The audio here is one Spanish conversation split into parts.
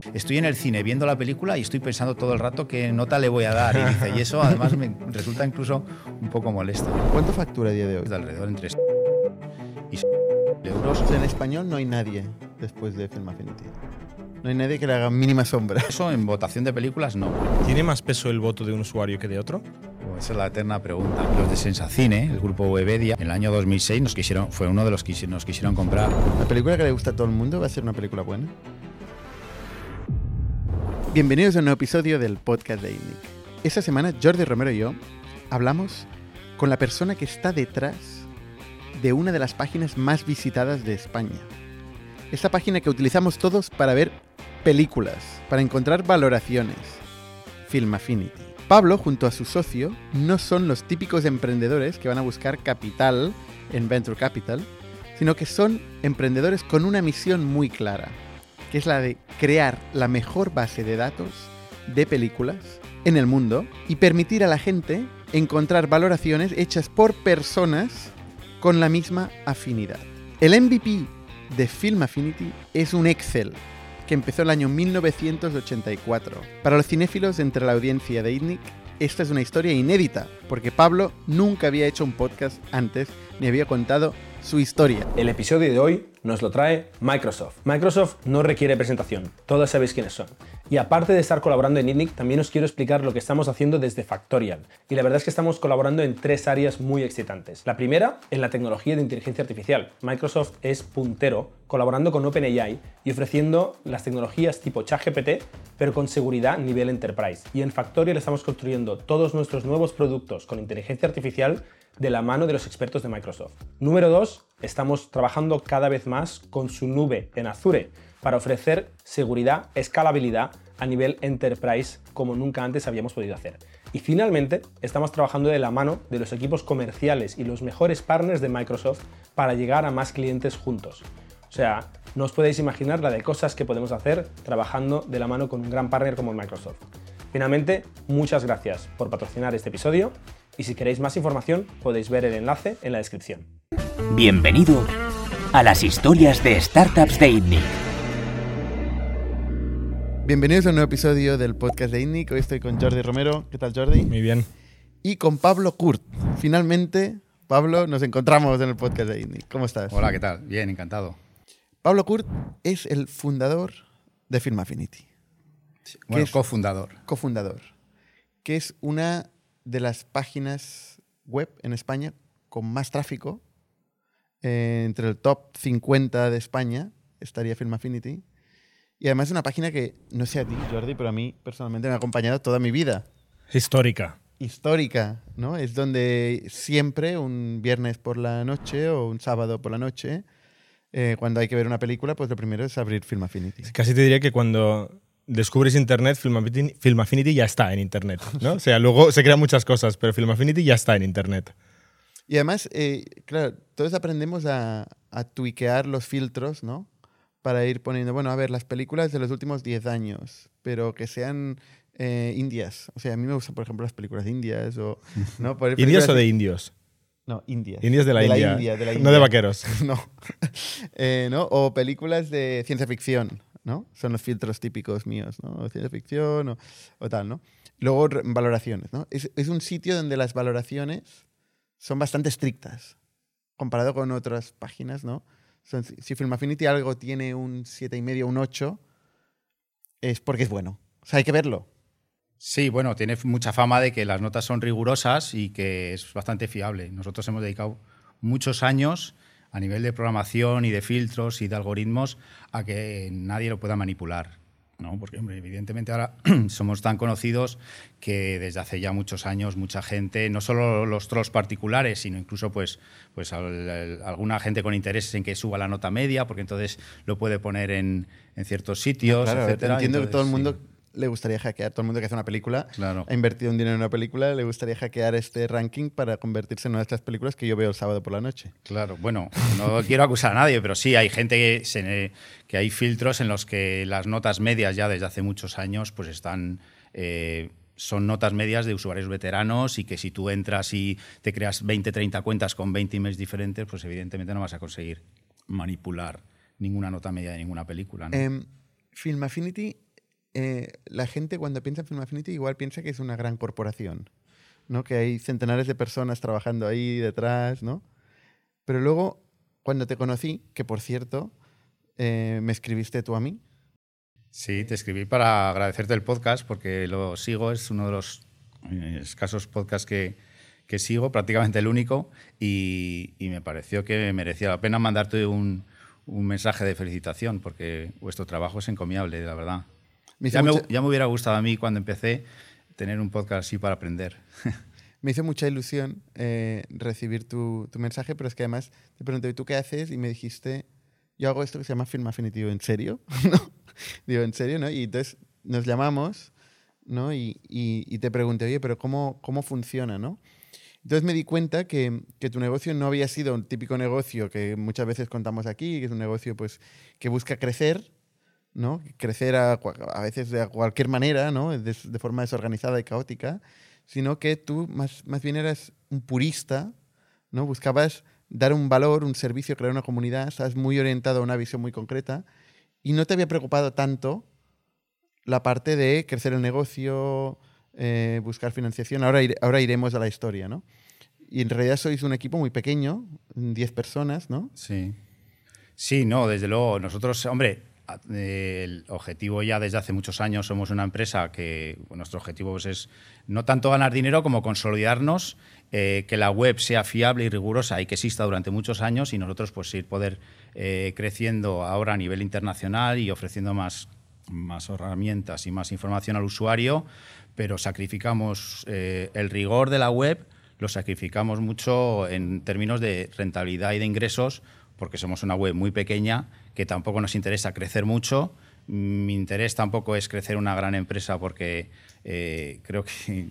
Estoy en el cine viendo la película y estoy pensando todo el rato qué nota le voy a dar. Y dice, y eso además me resulta incluso un poco molesto. ¿Cuánto factura a día de hoy? De alrededor entre y euros. O sea, en español no hay nadie después de Film Affinity. No hay nadie que le haga mínima sombra. Eso en votación de películas no. ¿Tiene más peso el voto de un usuario que de otro? Pues esa es la eterna pregunta. Los de Sensacine, el grupo Webedia, en el año 2006 fue uno de los que nos quisieron comprar. ¿La película que le gusta a todo el mundo va a ser una película buena? Bienvenidos a un nuevo episodio del podcast de INNIC. Esta semana Jordi Romero y yo hablamos con la persona que está detrás de una de las páginas más visitadas de España. Esta página que utilizamos todos para ver películas, para encontrar valoraciones. Film Affinity. Pablo, junto a su socio, no son los típicos emprendedores que van a buscar capital en Venture Capital, sino que son emprendedores con una misión muy clara, que es la de crear la mejor base de datos de películas en el mundo y permitir a la gente encontrar valoraciones hechas por personas con la misma afinidad. El MVP de Film Affinity es un Excel que empezó en el año 1984. Para los cinéfilos entre la audiencia de INNIC, esta es una historia inédita, porque Pablo nunca había hecho un podcast antes ni había contado su historia. El episodio de hoy nos lo trae Microsoft. Microsoft no requiere presentación, todos sabéis quiénes son. Y aparte de estar colaborando en INNIC, también os quiero explicar lo que estamos haciendo desde Factorial. Y la verdad es que estamos colaborando en 3 áreas muy excitantes. La primera, en la tecnología de inteligencia artificial. Microsoft es puntero, colaborando con OpenAI y ofreciendo las tecnologías tipo ChatGPT, pero con seguridad nivel Enterprise. Y en Factorial estamos construyendo todos nuestros nuevos productos con inteligencia artificial de la mano de los expertos de Microsoft. Número 2, estamos trabajando cada vez más con su nube en Azure para ofrecer seguridad, escalabilidad a nivel Enterprise como nunca antes habíamos podido hacer. Y finalmente, estamos trabajando de la mano de los equipos comerciales y los mejores partners de Microsoft para llegar a más clientes juntos. O sea, no os podéis imaginar la de cosas que podemos hacer trabajando de la mano con un gran partner como Microsoft. Finalmente, muchas gracias por patrocinar este episodio y si queréis más información podéis ver el enlace en la descripción. Bienvenido a las historias de startups de INNIC. Bienvenidos a un nuevo episodio del podcast de INNIC. Hoy estoy con Jordi Romero. ¿Qué tal, Jordi? Muy bien. Y con Pablo Kurt. Finalmente, Pablo, nos encontramos en el podcast de INNIC. ¿Cómo estás? Hola, ¿qué tal? Bien, encantado. Pablo Kurt es el fundador de Film Affinity. Sí, bueno, cofundador. Cofundador. Que es una de las páginas web en España con más tráfico. Entre el top 50 de España estaría Film Affinity. Y además es una página que, no sé a ti, Jordi, pero a mí personalmente me ha acompañado toda mi vida. Histórica, ¿no? Es donde siempre, un viernes por la noche o un sábado por la noche, cuando hay que ver una película, pues lo primero es abrir Film Affinity. Casi te diría que cuando descubres Internet, Film Affinity ya está en Internet, ¿no? O sea, luego se crean muchas cosas, pero Film Affinity ya está en Internet. Y además, claro, todos aprendemos a tuiquear los filtros, ¿no? Para ir poniendo, bueno, a ver, las películas de los últimos 10 años, pero que sean indias. O sea, a mí me gustan, por ejemplo, las películas indias o... ¿no? ¿Indios o de indios? No, indias. Indios de la India. De la India. No de vaqueros. No. ¿No? O películas de ciencia ficción, ¿no? Son los filtros típicos míos, ¿no? Ciencia ficción o tal, ¿no? Luego, valoraciones, ¿no? Es un sitio donde las valoraciones son bastante estrictas, comparado con otras páginas, ¿no? Si Film Affinity algo tiene un 7,5, un 8, es porque es bueno. O sea, hay que verlo. Sí, bueno, tiene mucha fama de que las notas son rigurosas y que es bastante fiable. Nosotros hemos dedicado muchos años a nivel de programación y de filtros y de algoritmos a que nadie lo pueda manipular, ¿no? Porque, hombre, evidentemente ahora somos tan conocidos que desde hace ya muchos años mucha gente, no solo los trolls particulares, sino incluso pues alguna gente con intereses en que suba la nota media, porque entonces lo puede poner en ciertos sitios, claro, etcétera. Entiendo entonces, que todo el mundo sí, le gustaría hackear, todo el mundo que hace una película, claro, ha invertido un dinero en una película, le gustaría hackear este ranking para convertirse en una de estas películas que yo veo el sábado por la noche. Claro, bueno, no quiero acusar a nadie, pero sí hay gente que hay filtros en los que las notas medias ya desde hace muchos años pues están... son notas medias de usuarios veteranos y que si tú entras y te creas 20, 30 cuentas con 20 emails diferentes, pues evidentemente no vas a conseguir manipular ninguna nota media de ninguna película, ¿no? Film Affinity la gente cuando piensa en Film Affinity igual piensa que es una gran corporación, ¿no? Que hay centenares de personas trabajando ahí detrás, ¿no? Pero luego, cuando te conocí, que por cierto, me escribiste tú a mí. Sí, te escribí para agradecerte el podcast porque lo sigo, es uno de los escasos podcasts que sigo, prácticamente el único, y me pareció que merecía la pena mandarte un mensaje de felicitación porque vuestro trabajo es encomiable, la verdad. Ya me hubiera gustado a mí cuando empecé tener un podcast así para aprender. Me hizo mucha ilusión recibir tu mensaje, pero es que además te pregunté, ¿y tú qué haces? Y me dijiste, yo hago esto que se llama Film Affinity. Digo, ¿en serio? ¿No? Digo, ¿en serio? ¿No? Y entonces nos llamamos, ¿no? Y te pregunté, oye, pero ¿cómo funciona? ¿No? Entonces me di cuenta que tu negocio no había sido un típico negocio que muchas veces contamos aquí, que es un negocio pues, que busca crecer, ¿no? Crecer a veces de cualquier manera, ¿no? De forma desorganizada y caótica, sino que tú más bien eras un purista, ¿no? Buscabas dar un valor, un servicio, crear una comunidad, estabas muy orientado a una visión muy concreta y no te había preocupado tanto la parte de crecer el negocio, buscar financiación. Ahora iremos a la historia, ¿no? Y en realidad sois un equipo muy pequeño, 10 personas, ¿no? Sí. Sí, no, desde luego. Nosotros, hombre, el objetivo ya desde hace muchos años, somos una empresa que nuestro objetivo pues, es no tanto ganar dinero como consolidarnos, que la web sea fiable y rigurosa y que exista durante muchos años y nosotros pues poder creciendo ahora a nivel internacional y ofreciendo más herramientas y más información al usuario, pero sacrificamos el rigor de la web, lo sacrificamos mucho en términos de rentabilidad y de ingresos, porque somos una web muy pequeña, que tampoco nos interesa crecer mucho. Mi interés tampoco es crecer una gran empresa porque creo que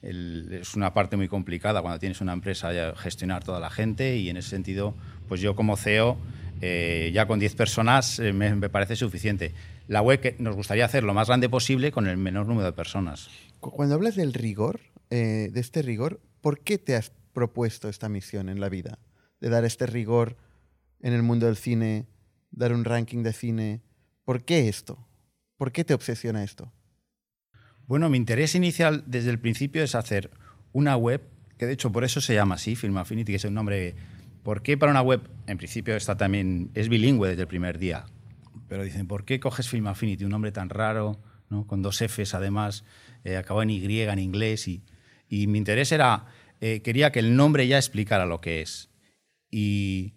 es una parte muy complicada cuando tienes una empresa gestionar toda la gente y en ese sentido, pues yo como CEO, ya con 10 personas me parece suficiente. La web que nos gustaría hacer lo más grande posible con el menor número de personas. Cuando hablas del rigor, de este rigor, ¿por qué te has propuesto esta misión en la vida? De dar este rigor en el mundo del cine, dar un ranking de cine. ¿Por qué esto? ¿Por qué te obsesiona esto? Bueno, mi interés inicial desde el principio es hacer una web, que de hecho por eso se llama así, Film Affinity, que es un nombre. ¿Por qué para una web? En principio está también, es bilingüe desde el primer día. Pero dicen, ¿por qué coges Film Affinity? Un nombre tan raro, ¿no? Con 2 Fs además, acaba en Y en inglés. Y mi interés era, quería que el nombre ya explicara lo que es. Y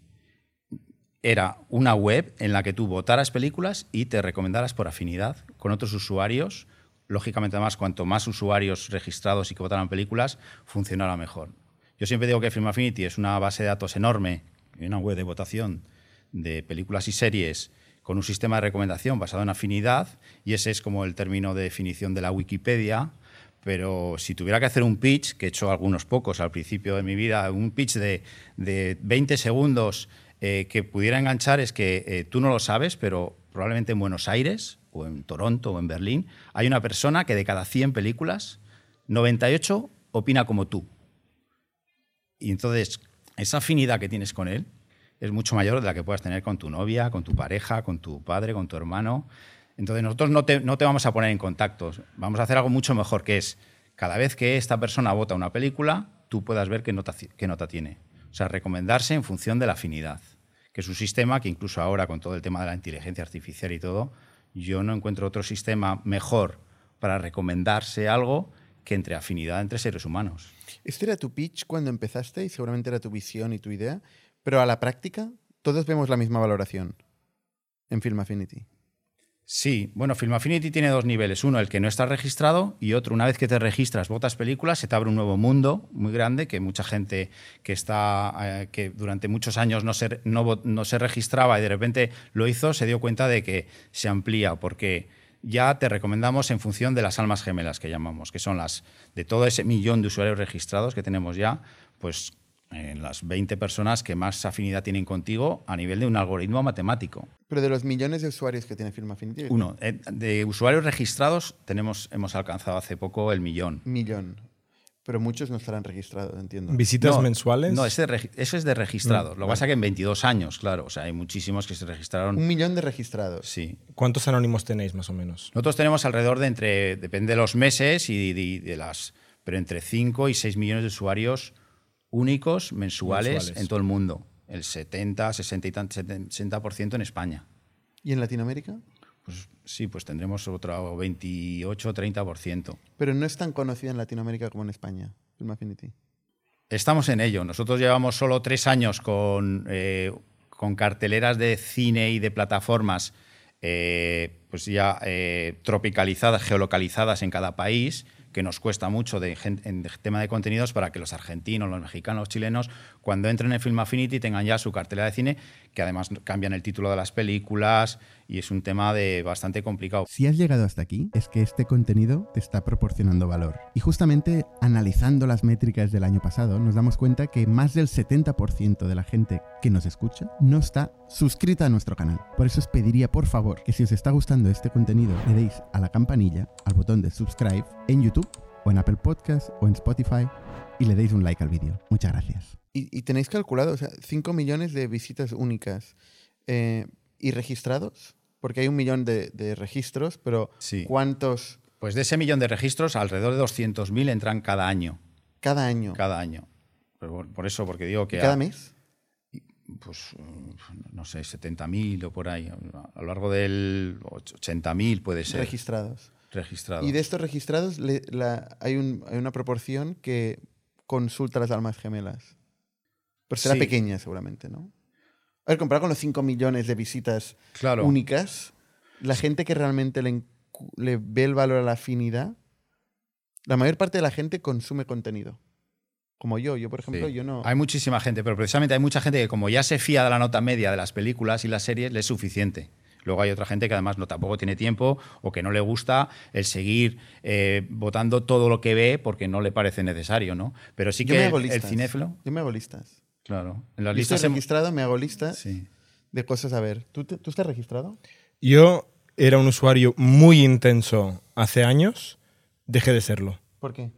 era una web en la que tú votaras películas y te recomendaras por afinidad con otros usuarios. Lógicamente, además, cuanto más usuarios registrados y que votaran películas, funcionará mejor. Yo siempre digo que Film Affinity es una base de datos enorme, una web de votación de películas y series con un sistema de recomendación basado en afinidad, y ese es como el término de definición de la Wikipedia. Pero si tuviera que hacer un pitch, que he hecho algunos pocos al principio de mi vida, un pitch de 20 segundos que pudiera enganchar, es que tú no lo sabes, pero probablemente en Buenos Aires o en Toronto o en Berlín hay una persona que de cada 100 películas, 98 opina como tú. Y entonces esa afinidad que tienes con él es mucho mayor de la que puedas tener con tu novia, con tu pareja, con tu padre, con tu hermano. Entonces nosotros no te vamos a poner en contacto. Vamos a hacer algo mucho mejor, que es cada vez que esta persona vota una película, tú puedas ver qué nota tiene. O sea, recomendarse en función de la afinidad, que es un sistema que incluso ahora con todo el tema de la inteligencia artificial y todo, yo no encuentro otro sistema mejor para recomendarse algo que entre afinidad entre seres humanos. Este era tu pitch cuando empezaste y seguramente era tu visión y tu idea, pero a la práctica todos vemos la misma valoración en Film Affinity. Sí, bueno, Film Affinity tiene 2 niveles. Uno, el que no está registrado, y otro, una vez que te registras, votas películas, se te abre un nuevo mundo muy grande que mucha gente que durante muchos años no se registraba y de repente lo hizo, se dio cuenta de que se amplía, porque ya te recomendamos en función de las almas gemelas que llamamos, que son las de todo ese millón de usuarios registrados que tenemos ya, pues en las 20 personas que más afinidad tienen contigo a nivel de un algoritmo matemático. Pero de los millones de usuarios que tiene Film Affinity... De usuarios registrados hemos alcanzado hace poco el 1 millón. Pero muchos no estarán registrados, entiendo. ¿Visitas No, mensuales? No, eso es de registrados. Lo que pasa es que en 22 años, claro. O sea, hay muchísimos que se registraron. 1 millón de registrados. Sí. ¿Cuántos anónimos tenéis, más o menos? Nosotros tenemos alrededor de depende de los meses y de las, pero entre 5 y 6 millones de usuarios únicos mensuales en todo el mundo. El 70, 60% en España. ¿Y en Latinoamérica? Pues sí, pues tendremos otro 28 o 30%. Pero no es tan conocida en Latinoamérica como en España, Film Affinity. Estamos en ello. Nosotros llevamos solo 3 años con carteleras de cine y de plataformas pues ya tropicalizadas, geolocalizadas en cada país, que nos cuesta mucho en tema de contenidos para que los argentinos, los mexicanos, los chilenos, cuando entren en Film Affinity tengan ya su cartelera de cine, que además cambian el título de las películas y es un tema bastante complicado. Si has llegado hasta aquí, es que este contenido te está proporcionando valor. Y justamente analizando las métricas del año pasado, nos damos cuenta que más del 70% de la gente que nos escucha no está suscrita a nuestro canal. Por eso os pediría, por favor, que si os está gustando este contenido, le deis a la campanilla, al botón de subscribe en YouTube, o en Apple Podcast, o en Spotify, y le deis un like al vídeo. Muchas gracias. ¿Y tenéis calculado, o sea, 5 millones de visitas únicas y registrados? Porque hay 1 millón de registros, pero Sí. ¿cuántos Pues de ese millón de registros, alrededor de 200.000 entran cada año. cada año? Cada año. Por eso, porque digo que... ¿Y cada mes? Pues, no sé, 70.000 o por ahí. A lo largo del 80.000 puede ser. Registrados. Registrados. Y de estos registrados hay una proporción que consulta las almas gemelas. Pero será Sí. pequeña seguramente, ¿no? A ver, comparado con los 5 millones de visitas Claro. únicas, la gente que realmente le ve el valor a la afinidad, la mayor parte de la gente consume contenido. Como yo. Yo, por ejemplo, Sí. yo no... Hay muchísima gente, pero precisamente hay mucha gente que como ya se fía de la nota media de las películas y las series, le es suficiente. Luego hay otra gente que además tampoco tiene tiempo o que no le gusta el seguir votando todo lo que ve porque no le parece necesario, ¿no? Pero sí Yo me que hago el listas. cinéfilo... Yo me hago listas. Claro. En las Yo estoy listas... registrado, me hago listas Sí. de cosas a ver. ¿Tú estás registrado? Yo era un usuario muy intenso hace años, dejé de serlo. ¿Por qué?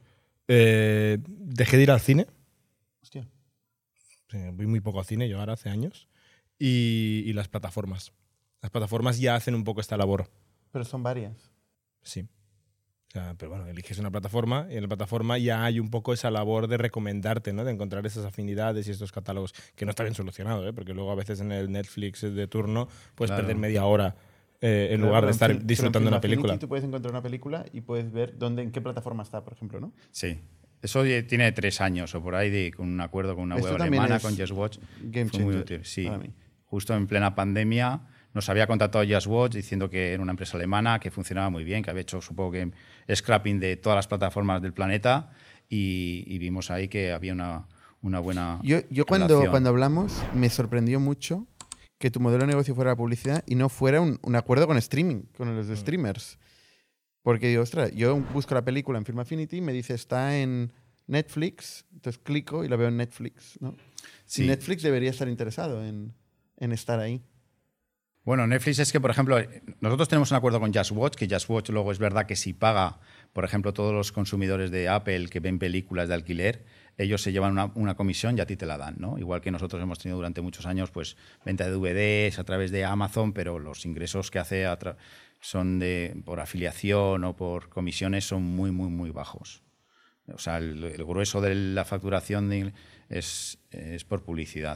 Dejé de ir al cine. Hostia. Voy muy poco al cine yo ahora, hace años. Y las plataformas. Las plataformas ya hacen un poco esta labor. Pero son varias. Sí. O sea, pero bueno, eliges una plataforma y en la plataforma ya hay un poco esa labor de recomendarte, ¿no? De encontrar esas afinidades y estos catálogos, que no está bien solucionado, ¿eh? Porque luego a veces en el Netflix de turno puedes Claro. perder media hora en lugar de estar disfrutando una película. Tú puedes encontrar una película y puedes ver en qué plataforma está, por ejemplo, ¿no? Sí. Eso tiene 3 años o por ahí, con un acuerdo con una Esto web también alemana, es con Just Watch. game Fue muy changer útil. Sí. para mí. Justo en plena pandemia nos había contactado Just Watch diciendo que era una empresa alemana, que funcionaba muy bien, que había hecho, supongo que, scrapping de todas las plataformas del planeta y vimos ahí que había una buena Yo relación. cuando hablamos me sorprendió mucho que tu modelo de negocio fuera la publicidad y no fuera un acuerdo con streaming, con los streamers. Porque digo, ostras, yo busco la película en Film Affinity, me dice está en Netflix, entonces clico y la veo en Netflix, ¿no? Sí. Y Netflix debería estar interesado en estar ahí. Bueno, Netflix es que, por ejemplo, nosotros tenemos un acuerdo con Just Watch, que Just Watch luego es verdad que si paga, por ejemplo, todos los consumidores de Apple que ven películas de alquiler, ellos se llevan una comisión y a ti te la dan, ¿no? Igual que nosotros hemos tenido durante muchos años pues venta de DVDs a través de Amazon, pero los ingresos que hace son por afiliación o por comisiones son muy, muy, muy bajos. O sea, el grueso de la facturación es por publicidad.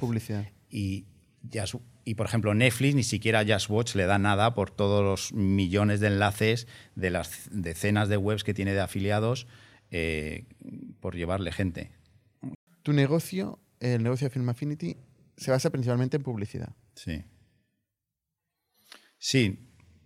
Y, por ejemplo, Netflix ni siquiera a Just Watch le da nada por todos los millones de enlaces de las decenas de webs que tiene de afiliados por llevarle gente. Tu negocio, el negocio de Film Affinity, se basa principalmente en publicidad. Sí. Sí.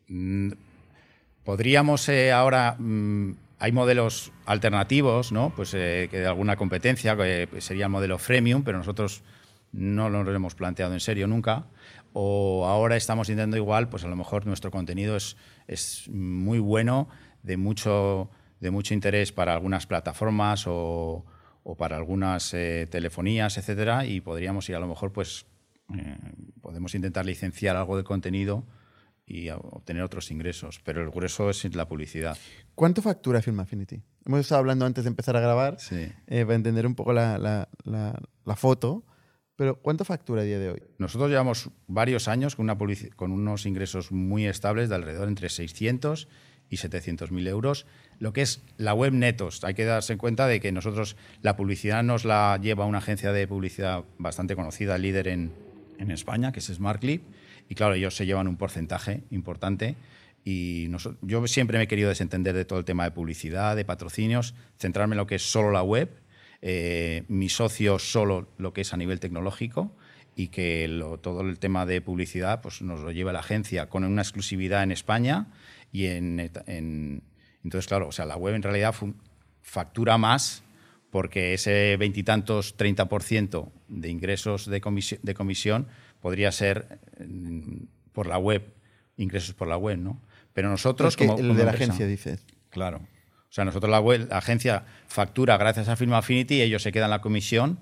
Podríamos ahora... hay modelos alternativos, ¿no? Pues que de alguna competencia, que sería el modelo freemium, pero nosotros no lo hemos planteado en serio nunca. O ahora estamos intentando igual, pues a lo mejor nuestro contenido es muy bueno, de mucho interés para algunas plataformas o para algunas telefonías, etcétera, y podríamos ir a lo mejor, pues podemos intentar licenciar algo de contenido obtener otros ingresos. Pero el grueso es la publicidad. ¿Cuánto factura Film Affinity? Hemos estado hablando antes de empezar a grabar Sí. para entender un poco la foto, pero ¿cuánto factura a día de hoy? Nosotros llevamos varios años con unos ingresos muy estables de alrededor entre 600 y 700.000 euros. Lo que es la web netos, hay que darse cuenta de que nosotros la publicidad nos la lleva una agencia de publicidad bastante conocida, líder en España, que es SmartClip, y claro, ellos se llevan un porcentaje importante. Y yo siempre me he querido desentender de todo el tema de publicidad, de patrocinios, centrarme en lo que es solo la web, mi socio solo lo que es a nivel tecnológico, y que todo el tema de publicidad pues nos lo lleva la agencia con una exclusividad en España. Y entonces, claro, o sea, la web en realidad factura más porque ese 20 y tantos, 30% de ingresos de comisión podría ser por la web, ingresos por la web, ¿no? Pero nosotros, como el de la agencia, dices. Claro. O sea, nosotros la agencia factura gracias a Film Affinity, ellos se quedan la comisión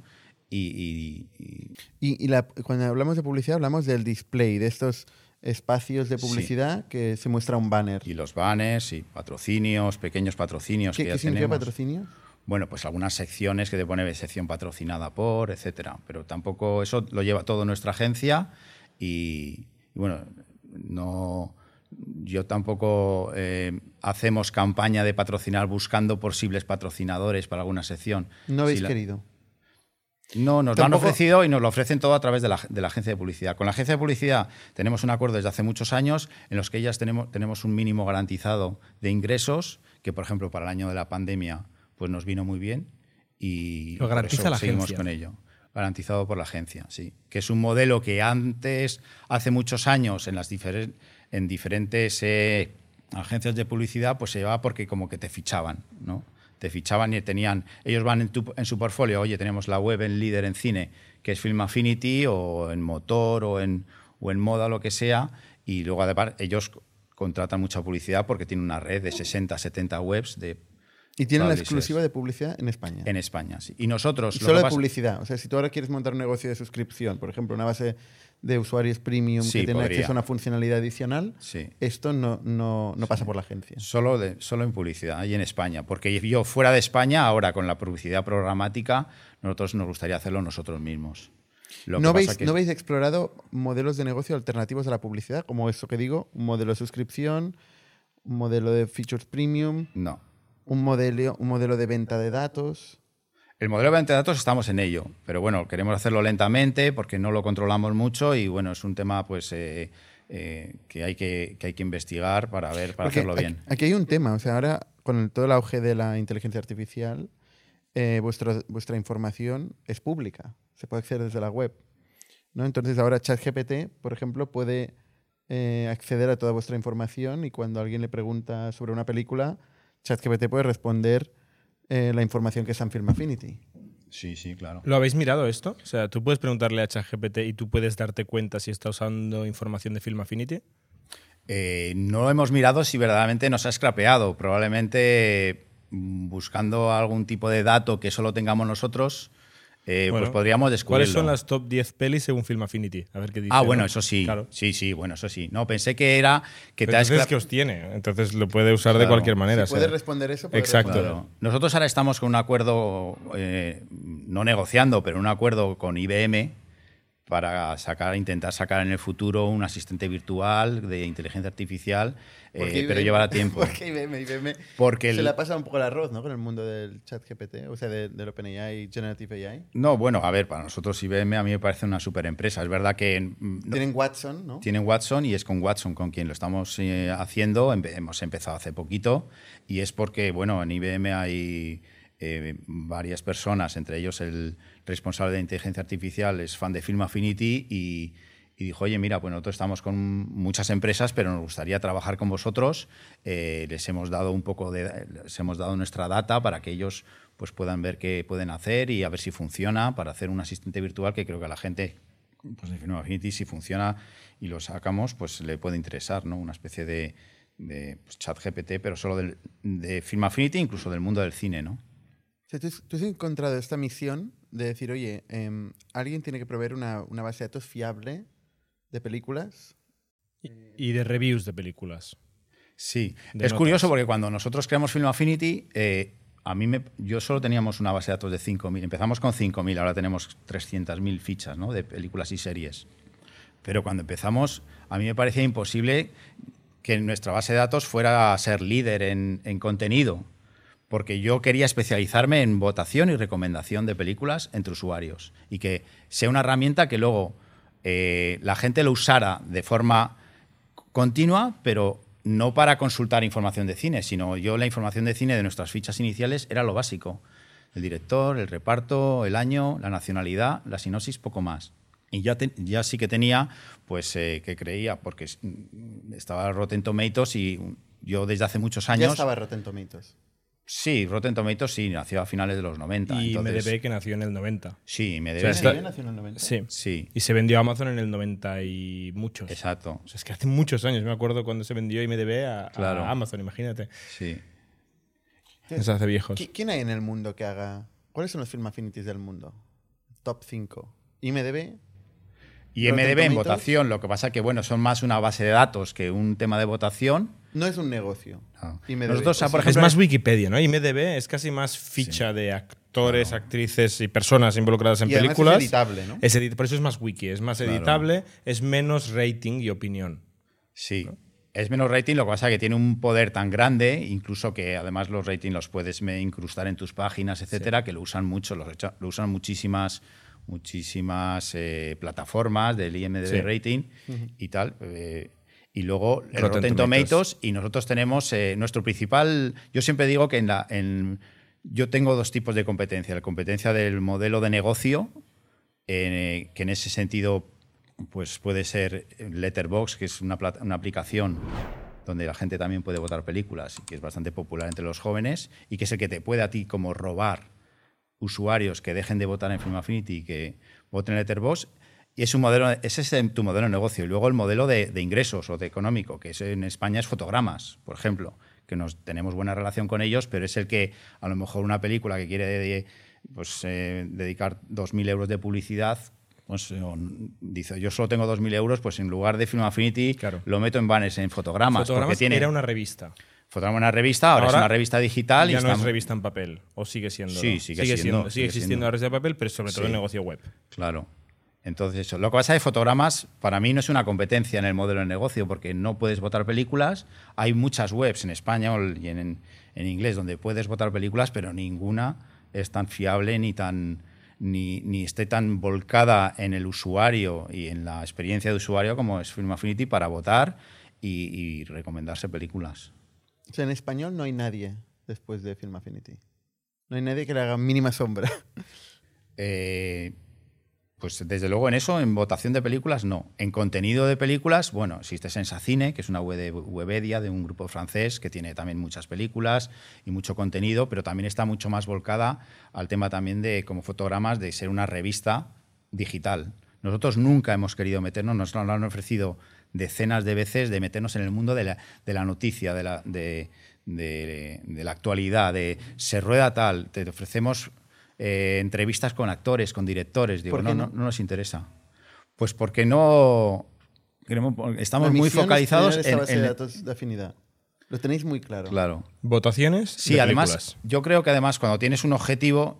cuando hablamos de publicidad hablamos del display, de estos espacios de publicidad que se muestra un banner. Y los banners y patrocinios, pequeños patrocinios que ya ¿Qué significa tenemos. patrocinio? Bueno, pues algunas secciones que te pone sección patrocinada por, etcétera. Pero tampoco eso lo lleva todo nuestra agencia y bueno, yo tampoco hacemos campaña de patrocinar buscando posibles patrocinadores para alguna sección. ¿No habéis querido? No, nos lo han ofrecido y nos lo ofrecen todo a través de la agencia de publicidad. Con la agencia de publicidad tenemos un acuerdo desde hace muchos años en los que ellas tenemos un mínimo garantizado de ingresos, que por ejemplo para el año de la pandemia pues nos vino muy bien y lo garantiza la seguimos agencia. Con ello. Garantizado por la agencia, sí. Que es un modelo que antes, hace muchos años, en diferentes agencias de publicidad, pues se llevaba porque como que te fichaban, ¿no? Te fichaban y ellos van en su portfolio, oye, tenemos la web en líder en cine, que es Film Affinity, o en motor, o en moda, lo que sea, y luego además ellos contratan mucha publicidad porque tienen una red de 60, 70 webs de... Y tienen la exclusiva de publicidad en España. En España, sí. Y nosotros... Y solo de publicidad. O sea, si tú ahora quieres montar un negocio de suscripción, por ejemplo, una base de usuarios premium que tiene acceso a una funcionalidad adicional, esto no pasa por la agencia. Solo en publicidad y en España. Porque yo fuera de España, ahora con la publicidad programática, nosotros nos gustaría hacerlo nosotros mismos. ¿No habéis explorado modelos de negocio alternativos a la publicidad? Como eso que digo, un modelo de suscripción, un modelo de features premium. No. Un modelo de venta de datos. El modelo de venta de datos estamos en ello, pero bueno, queremos hacerlo lentamente porque no lo controlamos mucho y bueno, es un tema pues que hay que investigar para hacerlo bien. Aquí hay un tema, o sea, ahora con todo el auge de la inteligencia artificial, vuestra información es pública, se puede acceder desde la web, ¿no? Entonces ahora ChatGPT, por ejemplo, puede acceder a toda vuestra información y cuando alguien le pregunta sobre una película, ChatGPT puede responder la información que está en Film Affinity. Sí, claro. ¿Lo habéis mirado esto? O sea, tú puedes preguntarle a ChatGPT y tú puedes darte cuenta si está usando información de Film Affinity. No lo hemos mirado si verdaderamente nos ha scrapeado. Probablemente buscando algún tipo de dato que solo tengamos nosotros, pues podríamos descubrirlo. ¿Cuáles son las top 10 pelis según Film Affinity? A ver qué dice. Bueno, eso sí. Claro. Sí, bueno, eso sí. No, pensé que era que pero entonces es que os tiene. Entonces lo puede usar de cualquier manera. Si puede responder eso. Exacto. Claro. Nosotros ahora estamos con un acuerdo, no negociando, pero un acuerdo con IBM para intentar sacar en el futuro un asistente virtual de inteligencia artificial, pero llevará tiempo. Porque IBM se le ha pasado un poco el arroz, ¿no? Con el mundo del ChatGPT, o sea, del OpenAI y Generative AI. No, bueno, a ver, para nosotros IBM a mí me parece una super empresa. Es verdad que... Tienen Watson, ¿no? Tienen Watson y es con Watson con quien lo estamos haciendo. Hemos empezado hace poquito y es porque, bueno, en IBM hay... varias personas, entre ellos el responsable de inteligencia artificial es fan de Film Affinity y dijo, oye, mira, pues nosotros estamos con muchas empresas, pero nos gustaría trabajar con vosotros. Les hemos dado les hemos dado nuestra data para que ellos pues puedan ver qué pueden hacer y a ver si funciona para hacer un asistente virtual que creo que a la gente pues de Film Affinity, si funciona y lo sacamos, pues le puede interesar, ¿no? Una especie de pues, chat GPT, pero solo de Film Affinity, incluso del mundo del cine, ¿no? O sea, ¿tú has encontrado esta misión de decir, oye, alguien tiene que proveer una base de datos fiable de películas? Y de reviews de películas. Sí, De es notas. curioso porque cuando nosotros creamos Film Affinity, yo solo teníamos una base de datos de 5.000. Empezamos con 5.000, ahora tenemos 300.000 fichas, ¿no?, de películas y series. Pero cuando empezamos, a mí me parecía imposible que nuestra base de datos fuera a ser líder en contenido, porque yo quería especializarme en votación y recomendación de películas entre usuarios y que sea una herramienta que luego la gente lo usara de forma continua, pero no para consultar información de cine, sino yo la información de cine de nuestras fichas iniciales era lo básico. El director, el reparto, el año, la nacionalidad, la sinopsis, poco más. Y ya sí que tenía, pues, que creía, porque estaba Rotten Tomatoes y yo desde hace muchos años... Ya estaba Rotten Tomatoes. Sí, Rotten Tomatoes sí, nació a finales de los 90. Y entonces, IMDb, que nació en el 90. Sí, IMDb. O sea, sí. está- nació en el 90. Sí. Sí, Y se vendió a Amazon en el 90 y muchos. exacto. O sea, es que hace muchos años. Me acuerdo cuando se vendió IMDb Claro. a Amazon, imagínate. Sí. Nos hace viejos. ¿Quién hay en el mundo que haga... ¿Cuáles son los Film Affinities del mundo? Top 5. IMDb. Y Rotten IMDb en Tomatoes. votación, lo que pasa que, bueno, son más una base de datos que un tema de votación. No es un negocio. No. IMDb. Nosotros, por Es ejemplo, más Wikipedia, ¿no? IMDb es casi más ficha de actores, actrices y personas involucradas en Y además películas. es editable, ¿no? Por eso es más wiki, es más Claro. editable, es menos rating y opinión. Sí. Es menos rating, lo que pasa es que tiene un poder tan grande, incluso que además los ratings los puedes incrustar en tus páginas, etcétera, que lo usan mucho, lo usan muchísimas plataformas del IMDb Sí. rating y tal. Y luego el Rotten Rotten Tomatoes. Tomatoes, y nosotros tenemos nuestro principal. Yo siempre digo que yo tengo dos tipos de competencia. La competencia del modelo de negocio, que en ese sentido pues puede ser Letterboxd, que es una aplicación donde la gente también puede votar películas y que es bastante popular entre los jóvenes y que es el que te puede a ti como robar usuarios que dejen de votar en Film Affinity y que voten en Letterboxd. Y ese es tu modelo de negocio. Y luego el modelo de ingresos o de económico, que en España es Fotogramas, por ejemplo, que tenemos buena relación con ellos, pero es el que a lo mejor una película que quiere dedicar 2.000 euros de publicidad, pues dice, yo solo tengo 2.000 euros, pues en lugar de Film Affinity Claro. lo meto en banners, en Fotogramas. Fotogramas porque tiene era una revista. Fotogramas una revista, ahora es una revista digital. Ya y no es estamos- revista en papel, o sigue siendo. Sí, ¿no? sigue siendo. Sigue existiendo la revista de papel, pero sobre todo Sí. el negocio web. Claro. Entonces, eso. Lo que pasa es que Fotogramas para mí no es una competencia en el modelo de negocio porque no puedes votar películas. Hay muchas webs en español y en inglés donde puedes votar películas, pero ninguna es tan fiable ni esté tan volcada en el usuario y en la experiencia de usuario como es Film Affinity para votar y recomendarse películas. O sea, en español no hay nadie después de Film Affinity. No hay nadie que le haga mínima sombra. Pues desde luego en eso, en votación de películas, no. En contenido de películas, bueno, existe Sensacine, que es una web de Webedia, de un grupo francés que tiene también muchas películas y mucho contenido, pero también está mucho más volcada al tema también de, como Fotogramas, de ser una revista digital. Nosotros nunca hemos querido meternos, nos lo han ofrecido decenas de veces, de meternos en el mundo de la noticia, de la actualidad, se rueda tal, te ofrecemos entrevistas con actores, con directores. Digo, ¿Por qué no nos interesa. Pues porque estamos muy focalizados en esa base en de datos de afinidad. Lo tenéis muy claro. Claro. Votaciones. Sí, de además, películas. yo creo que además cuando tienes un objetivo,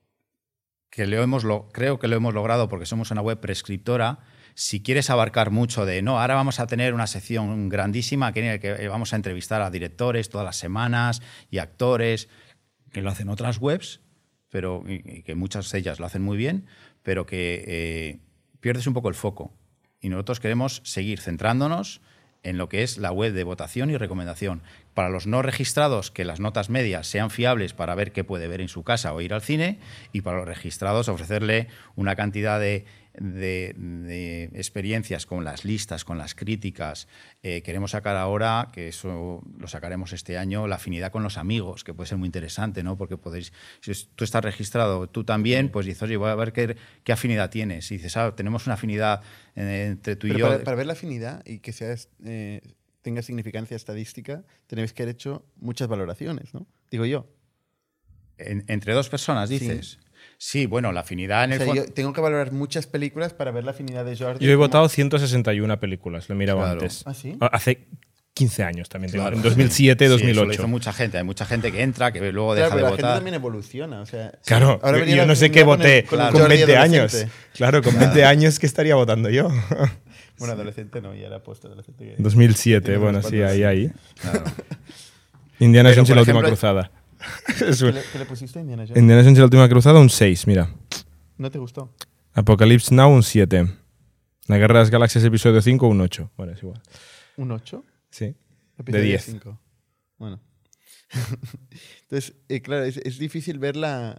creo que lo hemos logrado porque somos una web prescriptora, si quieres abarcar mucho ahora vamos a tener una sección grandísima en la que vamos a entrevistar a directores todas las semanas y actores, que lo hacen otras webs, pero y que muchas de ellas lo hacen muy bien, pero que pierdes un poco el foco. Y nosotros queremos seguir centrándonos en lo que es la web de votación y recomendación. Para los no registrados, que las notas medias sean fiables para ver qué puede ver en su casa o ir al cine, y para los registrados ofrecerle una cantidad de experiencias con las listas, con las críticas. Queremos sacar ahora, que eso lo sacaremos este año, la afinidad con los amigos, que puede ser muy interesante, ¿no? Porque si tú estás registrado, tú también, pues dices, oye, voy a ver qué afinidad tienes. Y dices, tenemos una afinidad entre tú y Pero yo. para ver la afinidad y que tenga significancia estadística, tenéis que haber hecho muchas valoraciones, ¿no? Digo yo. Entre dos personas, dices. Sí. Sí, bueno, la afinidad en O el sea, fondo... yo tengo que valorar muchas películas para ver la afinidad de Jordi. Yo he ¿Cómo? votado 161 películas, lo he mirado Claro. antes. ¿Ah, sí? Hace 15 años también, tengo, Claro. en 2007, Sí, 2008. eso lo hizo mucha gente. Hay mucha gente que entra, que luego Claro, deja pero de la gente votar. también evoluciona. O sea, Claro, ahora vería yo la no sé qué afinidad voté con el con Jordi 20 años. adolescente. Claro, con 20 años, ¿qué estaría votando yo? Bueno, adolescente no, ya era post-adolescente. 2007, Tiene bueno, unos sí, cuantos, ahí. Claro. Indiana Pero, Jones y por la última ejemplo, cruzada. Es un- ¿Qué le pusiste a Indiana Jones? Indiana Jones y la última cruzada, un 6, mira. ¿No te gustó? Apocalypse Now, un 7. La Guerra de las Galaxias, episodio 5, un 8. Bueno, es igual. ¿Un 8? Sí. Episodio 10. 5. Bueno. Entonces, claro, es difícil ver la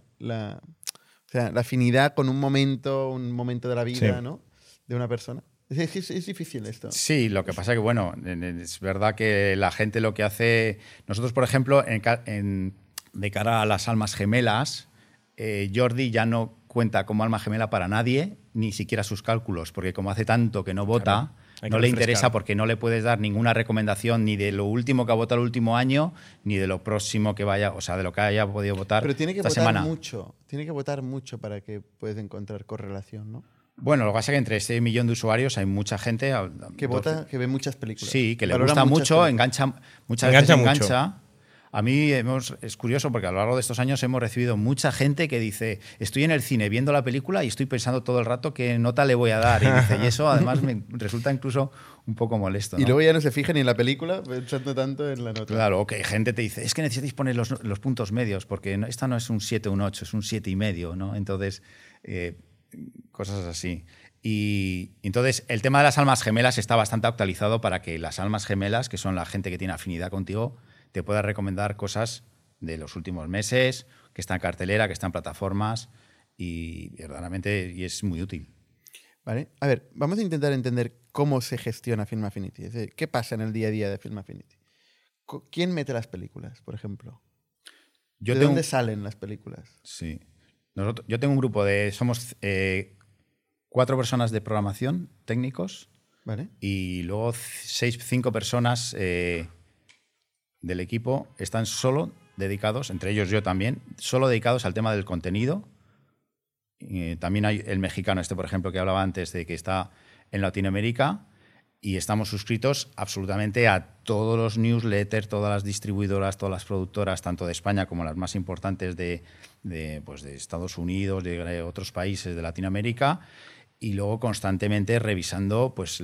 afinidad con un momento de la vida, Sí. ¿no? De una persona. Es difícil esto. Sí, lo que pasa que, bueno, es verdad que la gente lo que hace... Nosotros, por ejemplo, de cara a las almas gemelas, Jordi ya no cuenta como alma gemela para nadie, ni siquiera sus cálculos, porque como hace tanto que no vota, Claro, hay que no le refrescar. interesa porque no le puedes dar ninguna recomendación ni de lo último que ha votado el último año, ni de lo próximo que vaya, o sea, de lo que haya podido votar Pero tiene que esta votar semana. mucho. Tiene que votar mucho para que puedas encontrar correlación, ¿no? Bueno, lo que pasa es que entre este millón de usuarios hay mucha gente Que vota, que ve muchas películas. Sí, que le Valora gusta muchas mucho, películas. muchas Engancha veces mucho. engancha. A mí es curioso porque a lo largo de estos años hemos recibido mucha gente que dice, estoy en el cine viendo la película y estoy pensando todo el rato qué nota le voy a dar. Y eso además me resulta incluso un poco molesto, ¿no? Y luego ya no se fija ni en la película pensando tanto en la nota. Claro, o que gente te dice, es que necesitáis poner los puntos medios porque esta no es un 7 o un 8, es un 7,5, ¿no? Entonces, cosas así. Y entonces el tema de las almas gemelas está bastante actualizado para que las almas gemelas, que son la gente que tiene afinidad contigo, te pueda recomendar cosas de los últimos meses, que está en cartelera, que está en plataformas y verdaderamente y es muy útil. ¿Vale? A ver, vamos a intentar entender cómo se gestiona Film Affinity. Es decir, ¿qué pasa en el día a día de Film Affinity? ¿Quién mete las películas, por ejemplo? ¿De dónde salen las películas? Sí. Yo tengo un grupo somos 4 personas de programación, técnicos, ¿Vale? y luego 5 personas del equipo están solo dedicados, entre ellos yo también, solo dedicados al tema del contenido. También hay el mexicano por ejemplo, que hablaba antes de que está en Latinoamérica y estamos suscritos absolutamente a todos los newsletters, todas las distribuidoras, todas las productoras, tanto de España como las más importantes de Estados Unidos, de otros países de Latinoamérica, y luego constantemente revisando pues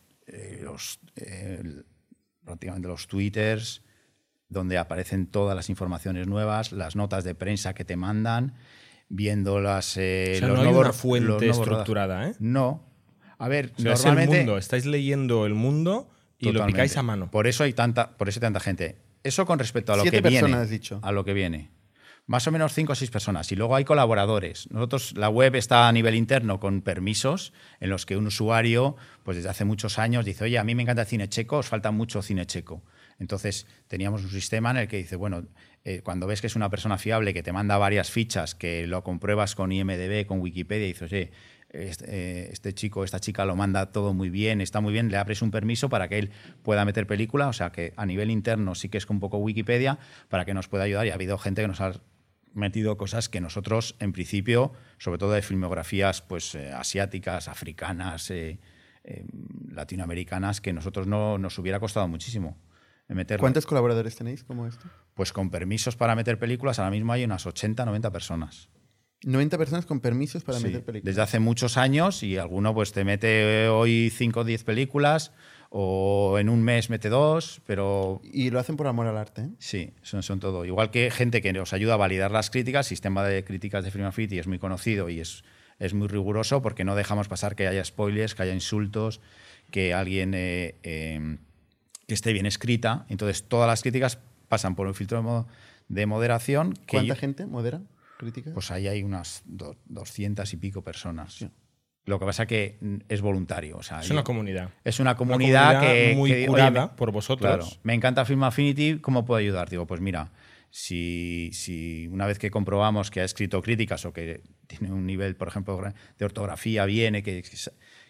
prácticamente los twitters donde aparecen todas las informaciones nuevas, las notas de prensa que te mandan, viendo las... O sea, los no hay nuevos, una fuente los nuevos estructurada, ¿eh? No. A ver, O sea, normalmente... es el mundo, estáis leyendo el mundo y lo Totalmente. picáis a mano. Por eso hay tanta gente. Eso con respecto a lo 7 que viene. personas, has dicho. A lo que viene. Más o menos 5 o 6 personas. Y luego hay colaboradores. Nosotros, la web está a nivel interno con permisos en los que un usuario, pues desde hace muchos años, dice, oye, a mí me encanta el cine checo, os falta mucho cine checo. Entonces, teníamos un sistema en el que dice, bueno, cuando ves que es una persona fiable, que te manda varias fichas, que lo compruebas con IMDb, con Wikipedia, y dices, oye, este chico, esta chica lo manda todo muy bien, está muy bien, le abres un permiso para que él pueda meter película, o sea que a nivel interno sí que es un poco Wikipedia, para que nos pueda ayudar. Y ha habido gente que nos ha metido cosas que nosotros, en principio, sobre todo de filmografías pues, asiáticas, africanas, latinoamericanas, que nosotros no nos hubiera costado muchísimo meterlo. ¿Cuántos colaboradores tenéis como esto? Pues con permisos para meter películas, ahora mismo hay unas 80, 90 personas. 90 personas con permisos para Sí, meter películas. desde hace muchos años, y alguno pues te mete hoy 5 o 10 películas o en un mes mete 2, pero Y lo hacen por amor al arte, ¿eh? sí, son todo. Igual que gente que nos ayuda a validar las críticas, el sistema de críticas de Film Affinity es muy conocido y es muy riguroso porque no dejamos pasar que haya spoilers, que haya insultos, que alguien que esté bien escrita. Entonces todas las críticas pasan por un filtro de moderación. ¿Cuánta gente modera críticas? Pues ahí hay unas 200 y pico personas. Sí. Lo que pasa que es voluntario. O sea, Es una comunidad. Es una comunidad muy curada oye, por vosotros. Claro, me encanta Film Affinity, ¿cómo puedo ayudar? Digo, pues mira, si una vez que comprobamos que ha escrito críticas o que tiene un nivel, por ejemplo, de ortografía viene, que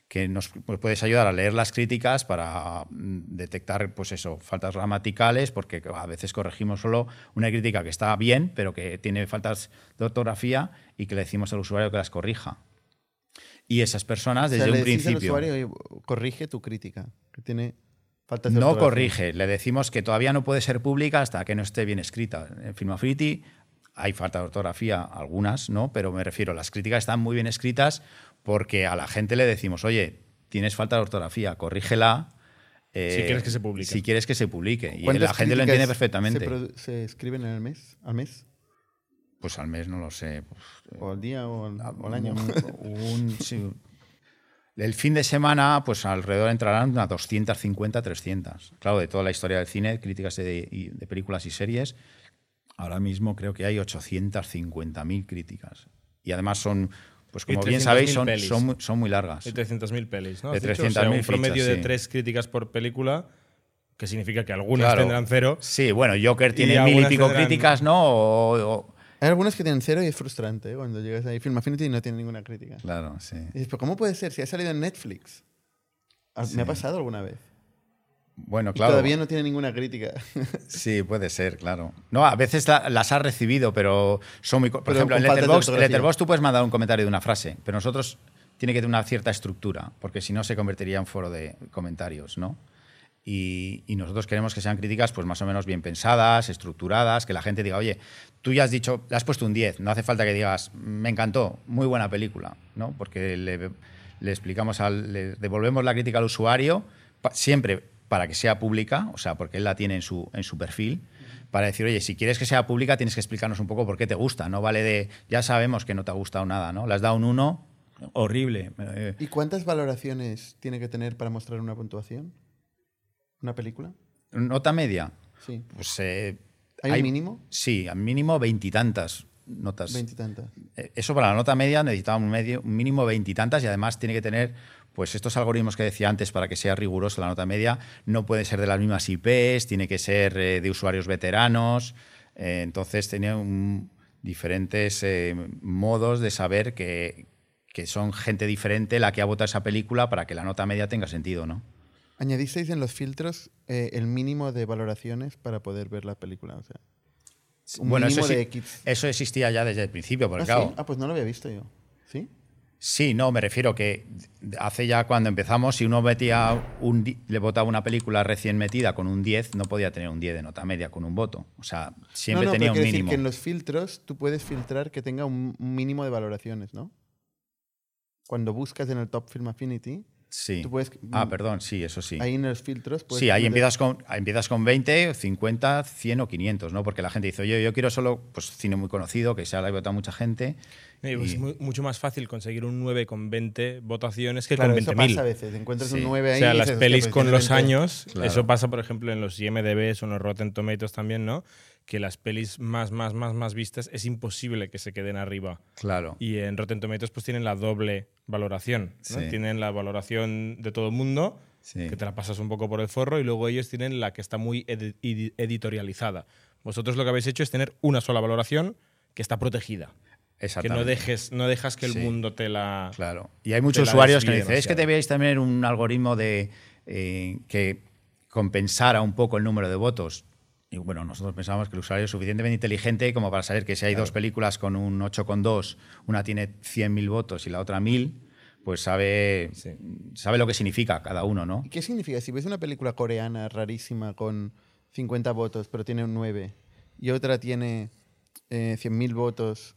que nos puedes ayudar a leer las críticas para detectar, pues eso, faltas gramaticales, porque a veces corregimos solo una crítica que está bien, pero que tiene faltas de ortografía y que le decimos al usuario que las corrija. Y esas personas, desde un principio... al usuario, corrige tu crítica, que tiene faltas de No ortografía. corrige, le decimos que todavía no puede ser pública hasta que no esté bien escrita. En Film Affinity hay falta de ortografía, algunas, ¿no? Pero me refiero, las críticas están muy bien escritas porque a la gente le decimos, oye, tienes falta de ortografía, corrígela. Si quieres que se publique. Si quieres que se publique. Y ¿Cuántas la gente lo críticas entiende perfectamente. ¿Se escriben en el mes? ¿Al mes? Pues al mes no lo sé. Pues, ¿O al día o al año? Sí. El fin de semana, pues alrededor entrarán unas 250, 300. Claro, de toda la historia del cine, críticas de películas y series, ahora mismo creo que hay 850.000 críticas. Y además son, pues como bien sabéis, son muy largas. De 300.000 pelis, ¿no? De 300.000 o sea, un promedio fichas, de sí. 3 críticas por película, que significa que algunas Claro. tendrán 0. Sí, bueno, Joker Y tiene 1000 y algunas pico tendrán- críticas, ¿no? Hay algunos que tienen 0 y es frustrante, ¿eh? Cuando llegas ahí. Film Affinity y no tiene ninguna crítica. Claro, sí. Y dices, ¿pero cómo puede ser si ha salido en Netflix? Sí. ¿Me ha pasado alguna vez? Bueno, Y claro. todavía no tiene ninguna crítica. Sí, puede ser, claro. No, a veces las has recibido, pero son muy... Por Pero ejemplo, en con faltas de Letterboxd, ortografía. tú puedes mandar un comentario de una frase, pero nosotros tiene que tener una cierta estructura, porque si no se convertiría en foro de comentarios, ¿no? Y nosotros queremos que sean críticas pues más o menos bien pensadas, estructuradas, que la gente diga, oye, tú ya has dicho, le has puesto un 10, no hace falta que digas, me encantó, muy buena película, ¿no? Porque le explicamos, le devolvemos la crítica al usuario, siempre para que sea pública, o sea, porque él la tiene en su perfil, para decir, oye, si quieres que sea pública tienes que explicarnos un poco por qué te gusta, no vale de, ya sabemos que no te ha gustado nada, ¿no? Le has dado un 1, horrible. ¿Y cuántas valoraciones tiene que tener para mostrar una puntuación? ¿Una película? ¿Nota media? Sí. Pues ¿Hay un mínimo? Sí, al mínimo 20 y tantas notas. 20 y tantas. Eso para la nota media necesitaba un mínimo 20 y tantas y además tiene que tener pues estos algoritmos que decía antes para que sea rigurosa la nota media. No puede ser de las mismas IPs, tiene que ser de usuarios veteranos. Entonces tenía diferentes modos de saber que son gente diferente la que ha votado esa película para que la nota media tenga sentido, ¿no? ¿Añadisteis en los filtros el mínimo de valoraciones para poder ver la película? O sea, un Bueno, mínimo eso, de X. eso existía ya desde el principio, porque ¿Ah, claro, sí? Ah, pues no lo había visto yo. ¿Sí? sí, no, me refiero que hace ya cuando empezamos, si uno le votaba una película recién metida con un 10, no podía tener un 10 de nota media con un voto. O sea, siempre no, tenía pero un quiero decir mínimo. que en los filtros tú puedes filtrar que tenga un mínimo de valoraciones, ¿no? Cuando buscas en el Top Film Affinity, Sí. tú puedes... Perdón, sí, eso sí. Ahí en los filtros puedes... Sí, ahí meter- empiezas con 20, 50, 100 o 500, ¿no? Porque la gente dice, oye, yo quiero solo pues, cine muy conocido, que se haya votado mucha gente. Es Y- mucho más fácil conseguir un 9 con 20 votaciones que Claro, con eso 20.000. pasa a veces. Encuentras Sí. un 9 ahí O sea, y las dices, pelis "Hostia, pues con tiene los 20". años, Claro. eso pasa, por ejemplo, en los IMDb's o en los Rotten Tomatoes también, ¿no? Que las pelis más vistas es imposible que se queden arriba. Claro. Y en Rotten Tomatoes pues tienen la doble valoración, ¿no? Sí. Tienen la valoración de todo el mundo, Sí. que te la pasas un poco por el forro, y luego ellos tienen la que está muy editorializada. Vosotros lo que habéis hecho es tener una sola valoración que está protegida. Que Exactamente. no dejas que el Sí. mundo te la... Claro. Y hay muchos te la usuarios que desvíe dicen, es que demasiado. debíais tener un algoritmo de que compensara un poco el número de votos. Y bueno, nosotros pensamos que el usuario es suficientemente inteligente como para saber que si hay dos películas con un 8,2, una tiene 100.000 votos y la otra 1.000, pues sabe lo que significa cada uno, ¿no? ¿Y qué significa? Si ves una película coreana rarísima con 50 votos, pero tiene un 9, y otra tiene 100.000 votos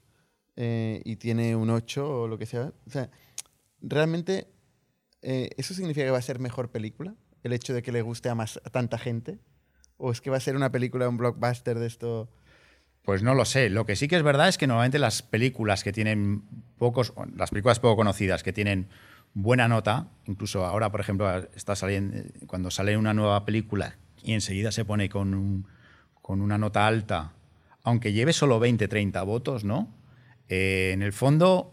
y tiene un 8 o lo que sea. O sea, realmente, ¿eso significa que va a ser mejor película? ¿El hecho de que le guste a tanta gente? ¿O es que va a ser una película, un blockbuster de esto? Pues no lo sé. Lo que sí que es verdad es que normalmente las películas que tienen las películas poco conocidas que tienen buena nota, incluso ahora, por ejemplo, está saliendo, cuando sale una nueva película y enseguida se pone con una nota alta, aunque lleve solo 20, 30 votos, ¿no? En el fondo,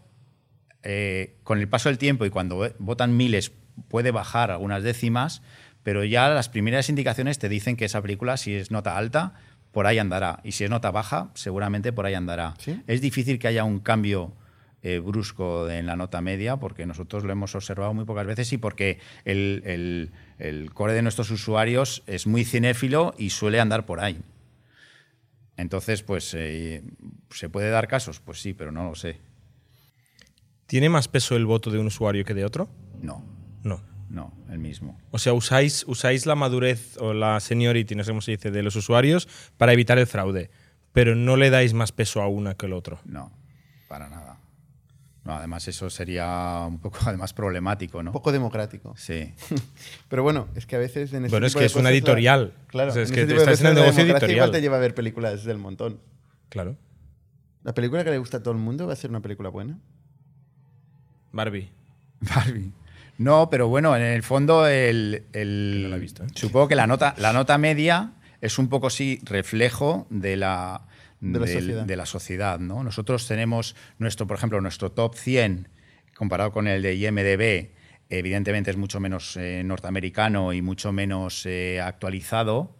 con el paso del tiempo y cuando votan miles, puede bajar algunas décimas, pero ya las primeras indicaciones te dicen que esa película, si es nota alta, por ahí andará. Y si es nota baja, seguramente por ahí andará. ¿Sí? Es difícil que haya un cambio brusco en la nota media, porque nosotros lo hemos observado muy pocas veces y porque el core de nuestros usuarios es muy cinéfilo y suele andar por ahí. Entonces, pues, ¿se puede dar casos? Pues sí, pero no lo sé. ¿Tiene más peso el voto de un usuario que de otro? No, No. el mismo. O sea, usáis la madurez o la seniority, no sé cómo se dice, de los usuarios para evitar el fraude, pero no le dais más peso a una que al otro. No, para nada. No, además, eso sería un poco además problemático, ¿no? Poco democrático. Sí. Pero bueno, es que a veces en este Bueno, es tipo que de es una cosas, editorial. Claro, O sea, es en que este tipo de estás en el cosas la negocio democracia editorial. igual te lleva a ver películas del montón. Claro. ¿La película que le gusta a todo el mundo va a ser una película buena? Barbie. No, pero bueno, en el fondo No la he visto, ¿eh? supongo que la nota media es un poco sí reflejo de la sociedad. de la sociedad, ¿no? Nosotros tenemos por ejemplo, nuestro top 100 comparado con el de IMDb, evidentemente es mucho menos norteamericano y mucho menos actualizado,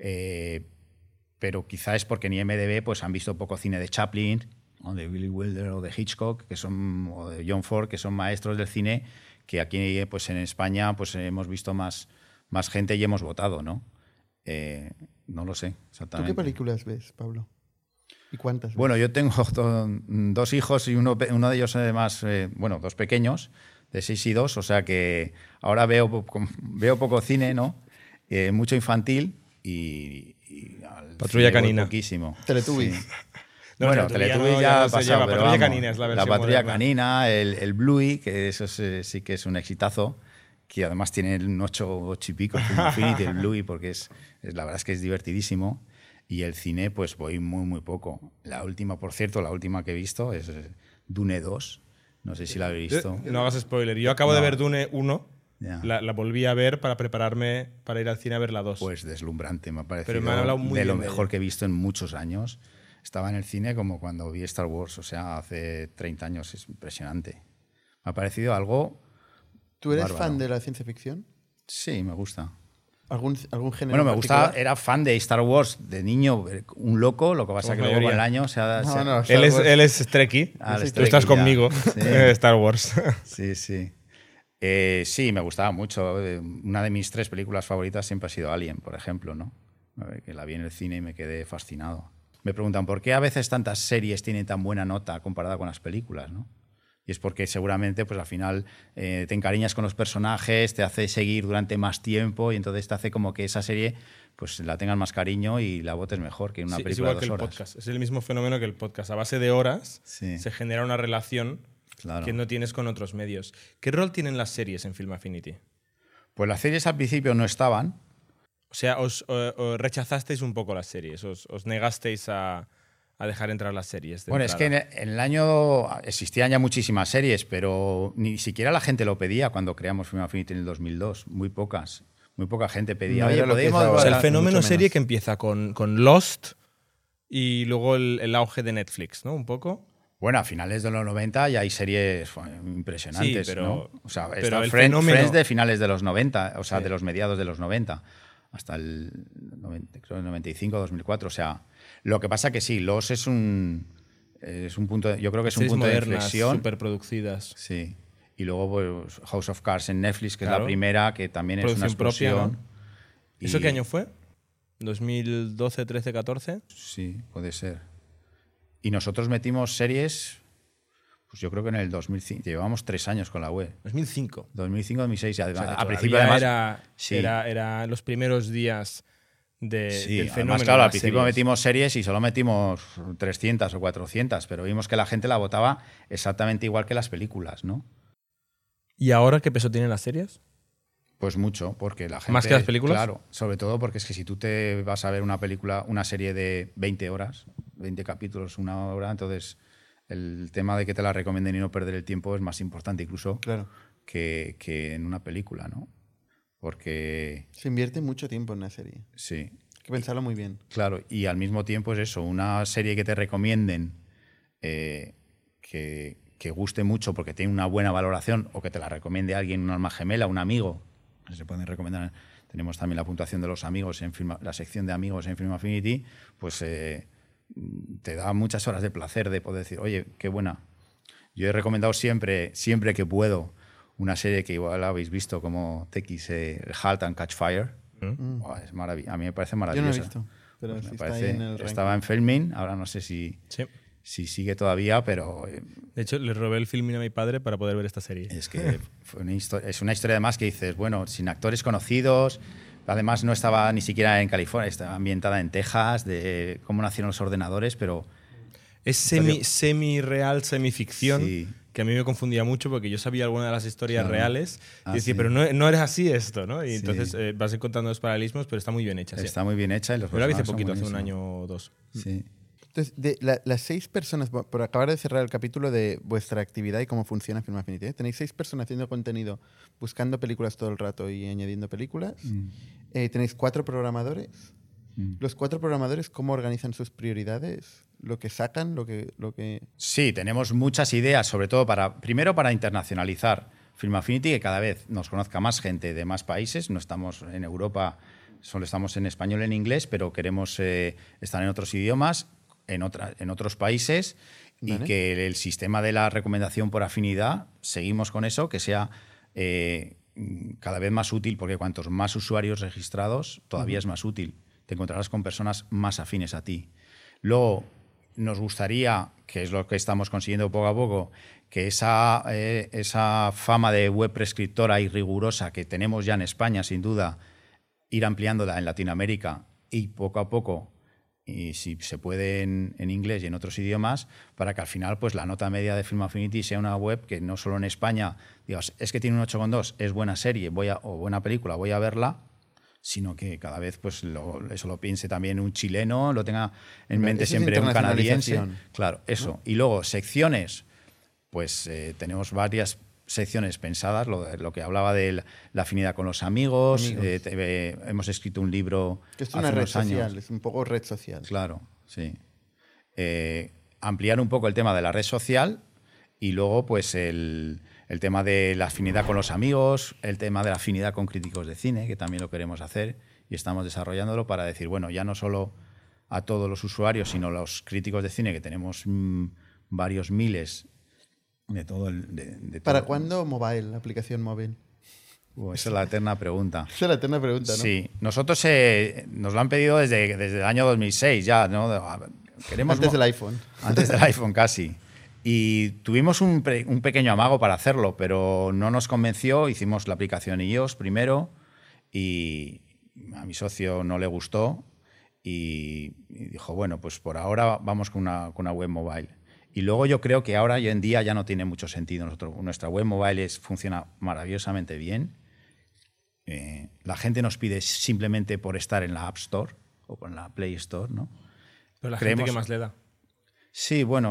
pero quizá es porque en IMDb pues han visto poco cine de Chaplin, o de Billy Wilder o de Hitchcock, o de John Ford, que son maestros del cine, que aquí pues en España pues hemos visto más gente y hemos votado, ¿no? No lo sé ¿Tú exactamente. qué películas ves, Pablo? ¿Y cuántas ves? Bueno, yo tengo dos hijos y uno de ellos además, dos pequeños, de 6 y 2, o sea que ahora veo poco cine, ¿no? Mucho infantil y Patrulla cine voy Canina. poquísimo. Teletubbies. Sí. No, Bueno, Teletubbies ya ha no se pasado, lleva. pero Patrulla vamos, Canina es la la versión Patrulla moderna. Canina, el Bluey, que eso sí que es un exitazo, que además tiene un 8 y pico, Infinity, el Bluey, porque la verdad es que es divertidísimo. Y el cine, pues voy muy, muy poco. La última que he visto es Dune 2. No sé si la habéis visto. No hagas spoiler. Yo acabo de No. ver Dune 1. Ya. La volví a ver para prepararme para ir al cine a ver la 2. Pues deslumbrante, me ha parecido Pero me han hablado muy de lo bien de mejor ella. que he visto en muchos años. Estaba en el cine como cuando vi Star Wars, o sea, hace 30 años. Es impresionante. Me ha parecido algo... ¿Tú eres bárbaro. fan de la ciencia ficción? Sí, me gusta. ¿Algún género Bueno, me en gustaba, particular? era fan de Star Wars de niño, un loco, lo que pasa Como que luego con mayoría. el año se ha... No, Él Star Wars. es Trekkie. Ah, Tú el estás Trekkie, conmigo. ya. Sí. Star Wars. Sí, sí. Sí, me gustaba mucho. Una de mis 3 películas favoritas siempre ha sido Alien, por ejemplo, ¿no? Que la vi en el cine y me quedé fascinado. Me preguntan, ¿por qué a veces tantas series tienen tan buena nota comparada con las películas, ¿no? Y es porque seguramente pues, al final te encariñas con los personajes, te hace seguir durante más tiempo y entonces te hace como que esa serie pues, la tengas más cariño y la votes mejor que en una Sí, es película igual de que 2 el horas. podcast. Es el mismo fenómeno que el podcast. A base de horas Sí. se genera una relación Claro. que no tienes con otros medios. ¿Qué rol tienen las series en Film Affinity? Pues las series al principio no estaban. O sea, os rechazasteis un poco las series, os negasteis a dejar entrar las series. de Bueno, es que entrada. en el año existían ya muchísimas series, pero ni siquiera la gente lo pedía cuando creamos Film Affinity en el 2002. Muy poca gente pedía. No Oye, era lo que es podemos... ahora. O sea, el mucho fenómeno menos. serie que empieza con Lost y luego el auge de Netflix, ¿no? Un poco. Bueno, a finales de los 90 ya hay series impresionantes, Sí, pero- ¿no? O sea, pero está el Friends fenómeno- de finales de los 90, o sea, Sí. de los mediados de los 90, hasta el 90, creo, 95, 2004. O sea, lo que pasa que sí, Lost es un punto, yo creo que es un Series punto de modernas, inflexión. superproducidas. Sí. Y luego pues, House of Cards en Netflix, que es Claro. la primera, que también es una Producción propia, explosión. ¿no? ¿Eso qué año fue? ¿2012, 13, 14? Sí, puede ser. Y nosotros metimos series, pues yo creo que en el 2005. Llevábamos 3 años con la web. 2005. 2005, 2006. Y O sea, que a todavía principio, además. era los primeros días Sí, del fenómeno. además, claro, de al las principio series. metimos series y solo metimos 300 o 400, pero vimos que la gente la votaba exactamente igual que las películas, ¿no? ¿Y ahora qué peso tienen las series? Pues mucho, porque la gente... ¿Más que las películas? Claro, sobre todo porque es que si tú te vas a ver una serie de 20 horas, 20 capítulos, 1 hora, entonces el tema de que te la recomienden y no perder el tiempo es más importante incluso Claro. que en una película, ¿no? Porque, Se invierte mucho tiempo en una serie. sí, Hay que pensarlo muy bien. claro, y al mismo tiempo es eso, una serie que te recomienden que guste mucho porque tiene una buena valoración o que te la recomiende alguien, un alma gemela, un amigo. Se pueden recomendar. Tenemos también la puntuación de los amigos, la sección de amigos en Film Affinity, pues te da muchas horas de placer de poder decir, oye, qué buena. Yo he recomendado siempre que puedo, una serie que igual habéis visto como TX, Halt and Catch Fire. Es a mí me parece maravillosa. Yo no he visto, pero Pues sí me está ahí parece- en el estaba en Filmin, ahora no sé si sigue todavía, pero De hecho, le robé el Filmin a mi padre para poder ver esta serie. es que es una historia además que dices, bueno, sin actores conocidos, además no estaba ni siquiera en California, estaba ambientada en Texas, de cómo nacieron los ordenadores, pero Es semi-real, semi-ficción, sí. que a mí me confundía mucho porque yo sabía alguna de las historias Claro. reales y decía, sí. pero no era así esto, ¿no? Y Sí. entonces vas encontrando los paralelismos, pero está muy bien hecha. Sí. está muy bien hecha. Y los Yo la vi hace personajes son poquito, hace un buenísimos. año o dos. Sí. Entonces, las 6 personas, por acabar de cerrar el capítulo de vuestra actividad y cómo funciona Film Affinity, ¿eh? Tenéis 6 personas haciendo contenido, buscando películas todo el rato y añadiendo películas. Tenéis 4 programadores. Los 4 programadores, ¿cómo organizan sus prioridades? ¿Lo que sacan? ¿Lo que... Sí, tenemos muchas ideas, sobre todo primero para internacionalizar Film Affinity, que cada vez nos conozca más gente de más países. No estamos en Europa, solo estamos en español y en inglés, pero queremos estar en otros idiomas, en otros países, y Vale. que el sistema de la recomendación por afinidad, seguimos con eso, que sea cada vez más útil, porque cuantos más usuarios registrados, todavía es más útil. Te encontrarás con personas más afines a ti. Luego, nos gustaría, que es lo que estamos consiguiendo poco a poco, que esa fama de web prescriptora y rigurosa que tenemos ya en España, sin duda, ir ampliándola en Latinoamérica y poco a poco, y si se puede en inglés y en otros idiomas, para que al final pues, la nota media de Film Affinity sea una web que no solo en España digas, es que tiene un 8,2, es buena serie o buena película, voy a verla, sino que cada vez pues eso lo piense también un chileno, lo tenga en mente Eso es siempre un canadiense. internacionalización. Claro, eso. ¿No? Y luego, secciones, pues tenemos varias secciones pensadas, lo que hablaba de la afinidad con los amigos. Hemos escrito un libro Que es hace una red unos años. social, es un poco red social. Claro, sí. Ampliar un poco el tema de la red social y luego pues el tema de la afinidad con los amigos, el tema de la afinidad con críticos de cine, que también lo queremos hacer y estamos desarrollándolo para decir, bueno, ya no solo a todos los usuarios, sino a los críticos de cine, que tenemos varios miles de todo de ¿Para todo. cuándo mobile, la aplicación móvil? Esa es la eterna pregunta. Esa es la eterna pregunta, ¿no? Sí, nosotros nos lo han pedido desde el año 2006 ya, ¿no? Antes del iPhone. Antes del iPhone casi. Y tuvimos un pequeño amago para hacerlo, pero no nos convenció. Hicimos la aplicación iOS primero y a mi socio no le gustó y dijo, bueno, pues por ahora vamos con una web mobile. Y luego yo creo que hoy en día ya no tiene mucho sentido. Nuestra web mobile funciona maravillosamente bien. La gente nos pide simplemente por estar en la App Store o en la Play Store, ¿no? Pero la gente, ¿qué más le da? Sí, bueno,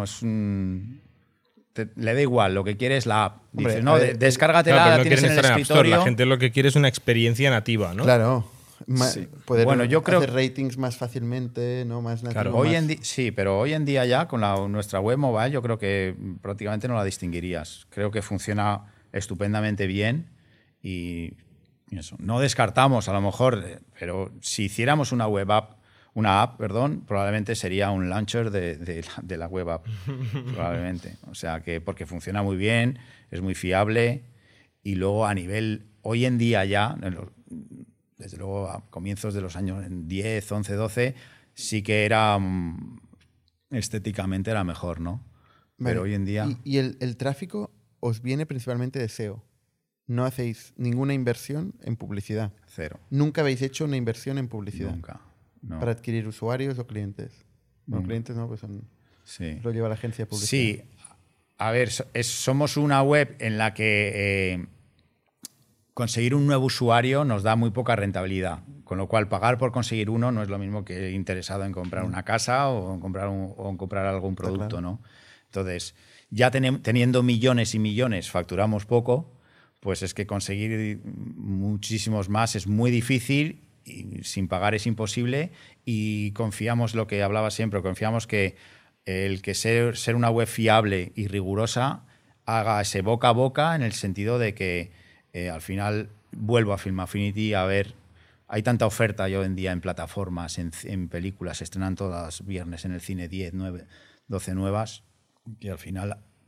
le da igual, lo que quiere es la app. Dice, Hombre, no, descárgatela, Claro, pero no tienes quieren en el estar en App Store. escritorio. La gente lo que quiere es una experiencia nativa, ¿no? Claro. Sí. Poder Bueno, yo creo hacer ratings más fácilmente, ¿no? Más nativo. Claro, Sí, pero hoy en día ya con nuestra web mobile yo creo que prácticamente no la distinguirías. Creo que funciona estupendamente bien y eso. No descartamos a lo mejor, pero si hiciéramos una app, probablemente sería un launcher de la web app, probablemente. O sea, que porque funciona muy bien, es muy fiable y luego a nivel, hoy en día ya, desde luego a comienzos de los años 10, 11, 12, sí que era estéticamente era mejor, ¿no? Vale. Pero hoy en día... ¿Y el tráfico os viene principalmente de SEO? No hacéis ninguna inversión en publicidad. Cero. Nunca habéis hecho una inversión en publicidad. Nunca. No. Para adquirir usuarios o clientes. No, clientes no, pues Sí. lo lleva la agencia de publicidad. Sí. A ver, somos una web en la que conseguir un nuevo usuario nos da muy poca rentabilidad. Con lo cual, pagar por conseguir uno no es lo mismo que interesado en comprar una casa o en comprar algún producto, claro. ¿no? Entonces, ya teniendo millones y millones, facturamos poco, pues es que conseguir muchísimos más es muy difícil y sin pagar es imposible y confiamos, lo que hablaba siempre, confiamos que el que ser una web fiable y rigurosa haga ese boca a boca en el sentido de que al final vuelvo a Film Affinity a ver, hay tanta oferta hoy en día en plataformas, en películas, se estrenan todas viernes en el cine 10, 9, 12 nuevas, que al final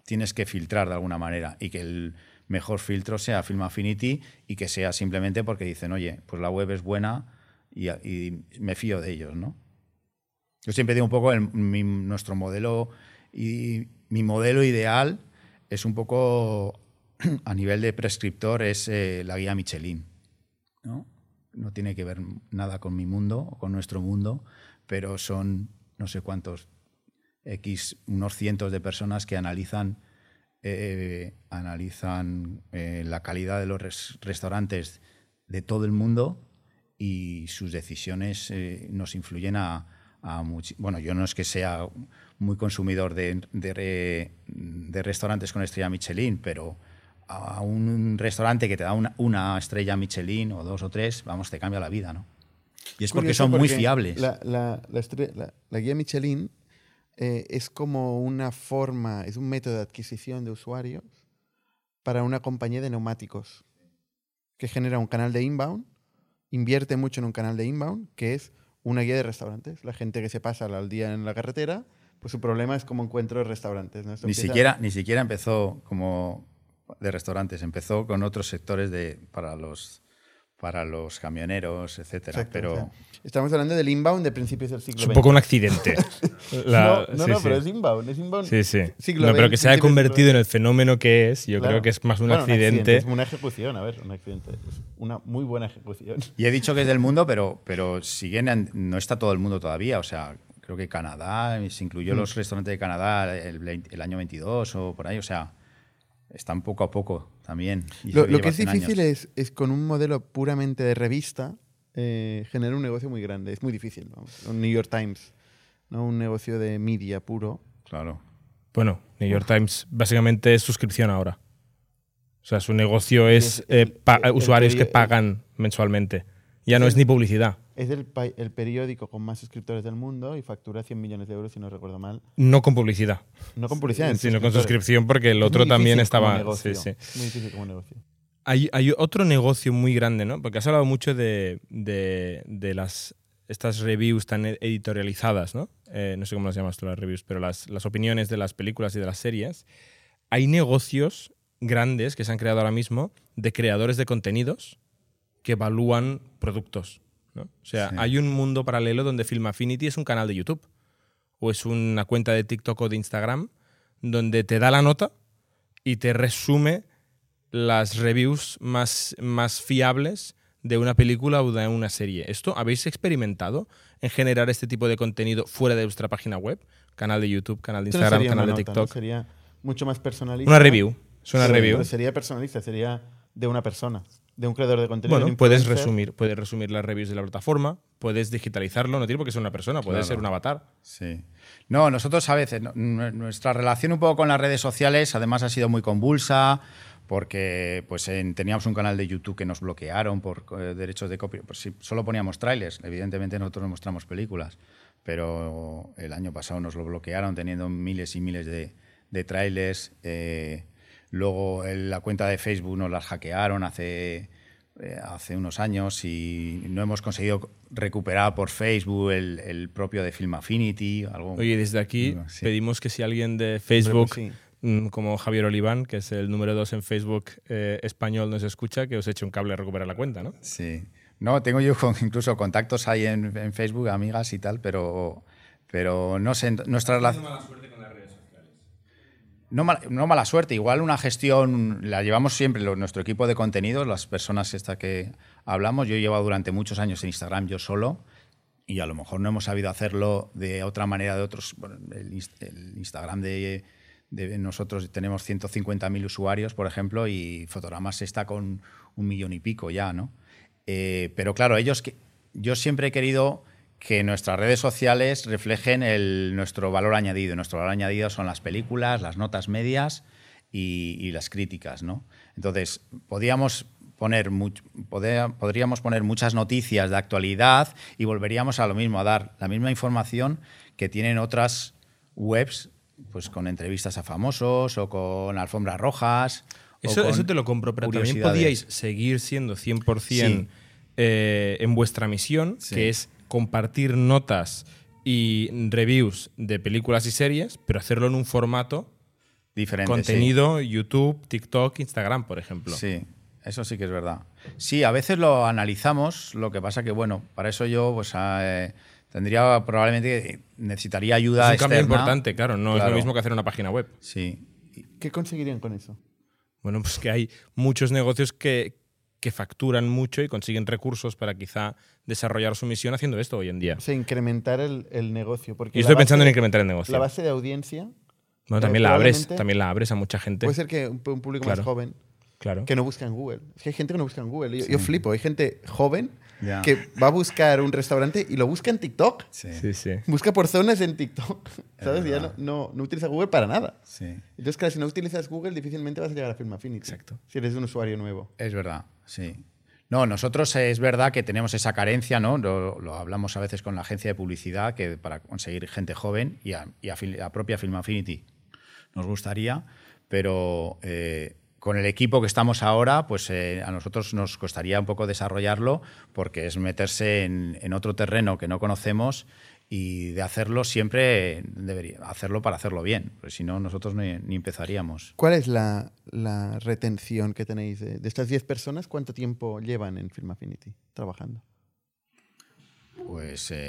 tienes que filtrar de alguna manera y que el mejor filtro sea Film Affinity y que sea simplemente porque dicen, oye, pues la web es buena y me fío de ellos, ¿no? Yo siempre digo un poco nuestro modelo y mi modelo ideal es un poco a nivel de prescriptor es la guía Michelin, ¿no? No tiene que ver nada con mi mundo o con nuestro mundo, pero son no sé cuántos unos cientos de personas que analizan la calidad de los restaurantes de todo el mundo y sus decisiones nos influyen bueno, yo no es que sea muy consumidor de restaurantes con estrella Michelin, pero a un restaurante que te da una estrella Michelin o 2 o 3, vamos, te cambia la vida, ¿no? Y es porque son muy fiables. La guía Michelin es como una forma, es un método de adquisición de usuarios para una compañía de neumáticos que genera un canal de inbound, invierte mucho en un canal de inbound, que es una guía de restaurantes. La gente que se pasa al día en la carretera, pues su problema es cómo encuentro restaurantes, ¿no? Ni siquiera empezó como de restaurantes, empezó con otros sectores para los camioneros, etcétera. Exacto, pero o sea, estamos hablando del inbound de principios del siglo XX. Es un poco un accidente. Pero es inbound. Sí. Siglo Pero XX, que se haya convertido en el fenómeno que es, yo Claro. creo que es más un Bueno, accidente. Es una ejecución, un accidente. Es una muy buena ejecución. Y he dicho que es del mundo, pero no está todo el mundo todavía. O sea, creo que Canadá, se incluyó los restaurantes de Canadá el año 22 o por ahí. O sea, están poco a poco también. Y Lo lleva que es 100 difícil años. es con un modelo puramente de revista generar un negocio muy grande. Es muy difícil. Vamos. Un New York Times, ¿no? Un negocio de media puro. Claro. Bueno, New York Times básicamente es suscripción ahora. O sea, su negocio es usuarios que pagan mensualmente. Ya no es ni publicidad. Es el periódico con más suscriptores del mundo y factura 100 millones de euros, si no recuerdo mal. No con publicidad. No con publicidad, sino con suscripción, porque el otro también estaba. Sí. Sí. Muy difícil como negocio. Hay otro negocio muy grande, ¿no? Porque has hablado mucho de estas reviews tan editorializadas, ¿no? No sé cómo las llamas tú las reviews, pero las opiniones de las películas y de las series. Hay negocios grandes que se han creado ahora mismo de creadores de contenidos que evalúan productos, ¿no? O sea, hay un mundo paralelo donde Film Affinity es un canal de YouTube o es una cuenta de TikTok o de Instagram donde te da la nota y te resume las reviews más fiables de una película o de una serie. ¿Esto habéis experimentado en generar este tipo de contenido fuera de vuestra página web? Canal de YouTube, canal de Instagram, canal de TikTok. ¿No? Sería mucho más personalista. Una review. Es una review. Pero sería personalista, sería de una persona, de un creador de contenido. Bueno, puedes resumir las reviews de la plataforma, puedes digitalizarlo, no tiene por qué ser una persona, puede ser un avatar. Sí. No, nosotros a veces, nuestra relación un poco con las redes sociales además ha sido muy convulsa, porque pues teníamos un canal de YouTube que nos bloquearon por derechos de copia. Pues sí, solo poníamos trailers, evidentemente nosotros no mostramos películas, pero el año pasado nos lo bloquearon teniendo miles y miles de trailers. Luego la cuenta de Facebook nos las hackearon hace unos años y no hemos conseguido recuperar por Facebook el propio de Film Affinity. Oye, desde aquí pedimos que si alguien de Facebook, como Javier Oliván, que es el número 2 en Facebook español, nos escucha, que os eche un cable a recuperar la cuenta, ¿no? Sí. No, tengo yo incluso contactos ahí en Facebook, amigas y tal, pero no sé, nuestra relación... mala suerte con las redes sociales. No mala suerte, igual una gestión la llevamos siempre nuestro equipo de contenidos, las personas que hablamos. Yo he llevado durante muchos años en Instagram yo solo y a lo mejor no hemos sabido hacerlo de otra manera de otros. Bueno, el Instagram de nosotros tenemos 150.000 usuarios, por ejemplo, y Fotogramas está con 1 millón y pico ya, ¿no? Pero claro, yo siempre he querido que nuestras redes sociales reflejen nuestro valor añadido. Nuestro valor añadido son las películas, las notas medias y las críticas, ¿no? Entonces, podríamos poner muchas noticias de actualidad y volveríamos a lo mismo, a dar la misma información que tienen otras webs, pues con entrevistas a famosos o con alfombras rojas. Eso te lo compro, pero también podíais seguir siendo 100% en vuestra misión, que es compartir notas y reviews de películas y series, pero hacerlo en un formato diferentes. Contenido, YouTube, TikTok, Instagram, por ejemplo. Sí, eso sí que es verdad. Sí, a veces lo analizamos, lo que pasa que, bueno, para eso yo pues tendría probablemente, necesitaría ayuda Es un externa. cambio importante, claro. No es Claro. lo mismo que hacer una página web. Sí. ¿Qué conseguirían con eso? Bueno, pues que hay muchos negocios que facturan mucho y consiguen recursos para quizá desarrollar su misión haciendo esto hoy en día. O sea, incrementar el negocio. Porque Y la estoy pensando en base- incrementar el negocio. La base de audiencia Bueno, también la abres probablemente a mucha gente. puede ser que un público Claro. más joven Claro. que no busca en Google. Es que hay gente que no busca en Google. Yo flipo. Hay gente joven Ya. que va a buscar un restaurante y lo busca en TikTok. Sí. Sí, sí. Busca por zonas en TikTok. ¿Sabes? Ya verdad. no utiliza Google para nada. Sí. Entonces, claro, si no utilizas Google, difícilmente vas a llegar a Film Affinity. Exacto. Si eres un usuario nuevo. Es verdad, sí. No, nosotros es verdad que tenemos esa carencia, ¿no? Lo hablamos a veces con la agencia de publicidad, que para conseguir gente joven y a propia Film Affinity nos gustaría, pero con el equipo que estamos ahora, pues a nosotros nos costaría un poco desarrollarlo porque es meterse en otro terreno que no conocemos y de hacerlo siempre debería hacerlo para hacerlo bien, porque si no nosotros ni empezaríamos. ¿Cuál es la retención que tenéis de estas 10 personas? ¿Cuánto tiempo llevan en Film Affinity trabajando? Pues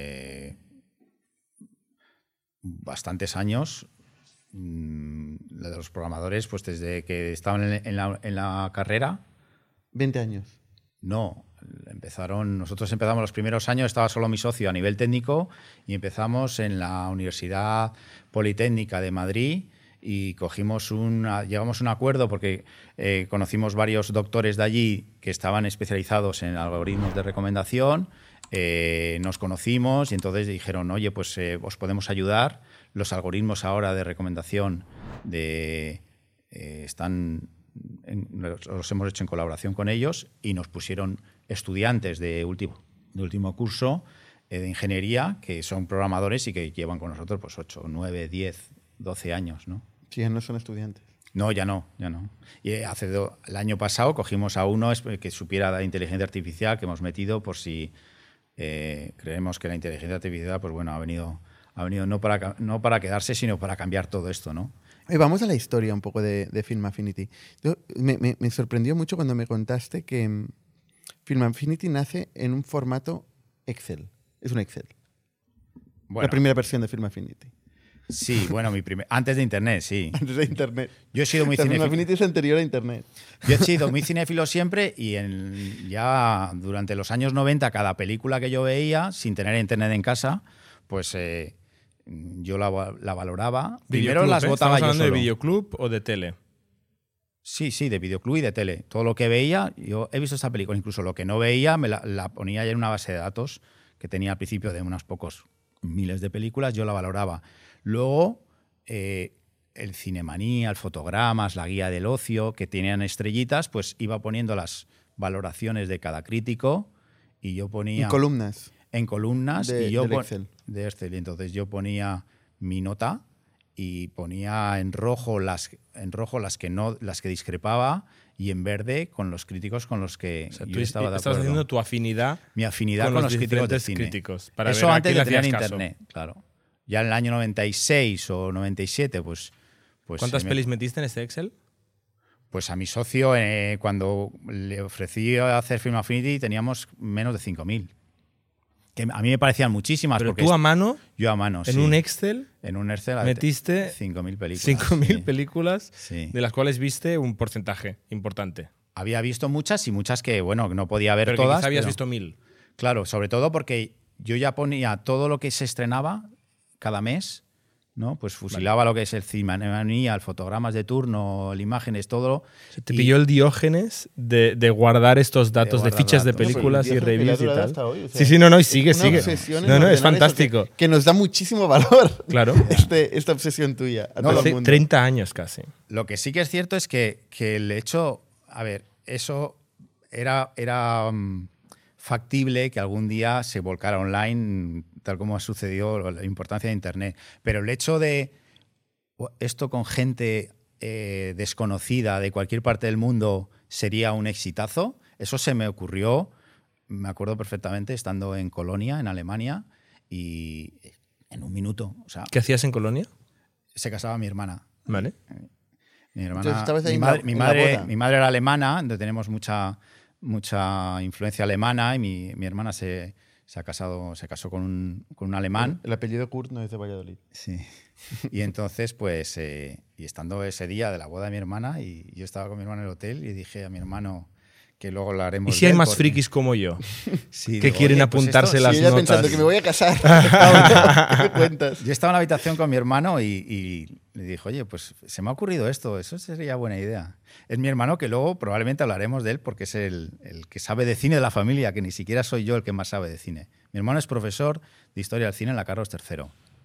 bastantes años. La de los programadores, pues desde que estaban en la carrera, 20 años. no. Nosotros empezamos los primeros años, estaba solo mi socio a nivel técnico y empezamos en la Universidad Politécnica de Madrid y llegamos a un acuerdo porque conocimos varios doctores de allí que estaban especializados en algoritmos de recomendación, nos conocimos y entonces dijeron, oye, pues os podemos ayudar, los algoritmos ahora de recomendación los hemos hecho en colaboración con ellos y nos pusieron estudiantes de último curso de ingeniería que son programadores y que llevan con nosotros pues 8, 9, 10, 12 años, ¿no? Sí, ya no son estudiantes. No, ya no. Y el año pasado cogimos a uno que supiera de inteligencia artificial que hemos metido por si creemos que la inteligencia artificial pues bueno, ha venido no para quedarse, sino para cambiar todo esto, ¿no? Vamos a la historia un poco de Film Affinity. Me sorprendió mucho cuando me contaste que Film Affinity nace en un formato Excel. Es un Excel. Bueno, La primera versión de Film Affinity. sí, bueno, antes de Internet, sí. Antes de Internet. Yo he sido muy Film cinéfilo. Affinity es anterior a Internet. Yo he sido muy cinéfilo siempre y ya durante los años 90 cada película que yo veía, sin tener Internet en casa, pues yo la valoraba. Primero Videoclub, las votaba ¿Estamos yo hablando solo. de videoclub o de tele? Sí, de videoclub y de tele. Todo lo que veía, yo he visto esta película, incluso lo que no veía me la ponía ya en una base de datos que tenía al principio de unos pocos miles de películas, yo la valoraba. Luego, el Cinemanía, el Fotogramas, la Guía del Ocio, que tenían estrellitas, pues iba poniendo las valoraciones de cada crítico y yo ponía... En columnas. En columnas del Excel. de Excel. Y entonces yo ponía mi nota y ponía en rojo las que discrepaba y en verde con los críticos con los que O sea, yo tú estaba de estás acuerdo. haciendo tu afinidad Mi afinidad con con los los críticos de diferentes cine. críticos, para Eso ver a antes quién de le tener hacías caso. internet, claro. Ya en el año 96 o 97, pues ¿Cuántas pelis metiste en ese Excel? Pues a mi socio, cuando le ofrecí hacer Film Affinity, teníamos menos de 5.000. Que a mí me parecían muchísimas. Pero porque tú a mano, yo a mano, en sí. un Excel, En un Excel metiste 5.000 películas. 5.000 sí. películas, Sí. de las cuales viste un porcentaje importante. Había visto muchas y muchas que, bueno, no podía ver Pero que todas. quizá habías pero- visto 1.000. Claro, sobre todo porque yo ya ponía todo lo que se estrenaba cada mes, ¿no? Pues fusilaba lo que es el Cinemanía, el Fotogramas de turno, el Imágenes, todo. Te y- pilló el Diógenes de guardar estos datos, de guardar fichas de datos. películas y Dios, que le ha reviews y durado tal. hasta hoy, o sea, Sí, no, y sigue, una sigue. obsesión en No, es ordenar eso fantástico. que nos da muchísimo valor. Claro. Esta obsesión tuya a todo Hace el mundo. 30 años casi. Lo que sí que es cierto es que el hecho, a ver, eso era factible que algún día se volcara online, tal como ha sucedido la importancia de Internet. Pero el hecho de esto con gente desconocida de cualquier parte del mundo sería un exitazo, eso se me ocurrió, me acuerdo perfectamente, estando en Colonia, en Alemania, y en un minuto. O sea, ¿Qué hacías en Colonia? se casaba mi hermana. Vale. Mi hermana, Entonces, estabas ahí mi en la boda. madre era alemana, donde tenemos mucha influencia alemana y mi hermana se casó con un alemán. El apellido Kurt no es de Valladolid. Sí. Y entonces, pues, y estando ese día de la boda de mi hermana, y yo estaba con mi hermano en el hotel y dije a mi hermano que luego lo haremos. ¿Y si hay de él más porque- frikis como yo? Sí, que digo, quieren oye, pues apuntarse esto- las Y ella notas. pensando que me voy a casar. ¿Qué me cuentas? Yo estaba en la habitación con mi hermano y le dije, oye, pues se me ha ocurrido esto, eso sería buena idea. Es mi hermano que luego probablemente hablaremos de él porque es el que sabe de cine de la familia, que ni siquiera soy yo el que más sabe de cine. Mi hermano es profesor de Historia del Cine en la Carlos III.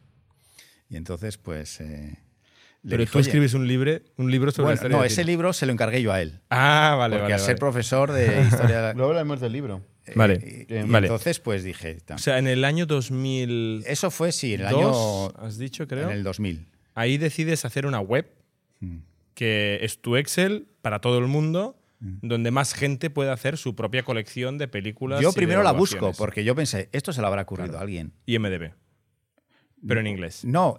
Y entonces, pues... le Pero dije, tú "Oye, escribes un libro sobre bueno, historia no, del ese cine. libro se lo encargué yo a él. Ah, vale, Porque vale. al ser vale. profesor de Historia de la... Luego hablamos del libro. Vale, y vale. entonces, pues dije... O sea, en el año 2002, eso fue, sí, en el año... has dicho, creo. En el 2000. Ahí decides hacer una web Mm. que es tu Excel para todo el mundo, donde más gente puede hacer su propia colección de películas. Yo y de primero la busco, evaluaciones. porque yo pensé, esto se lo habrá ocurrido a alguien. IMDb. Pero en inglés. No,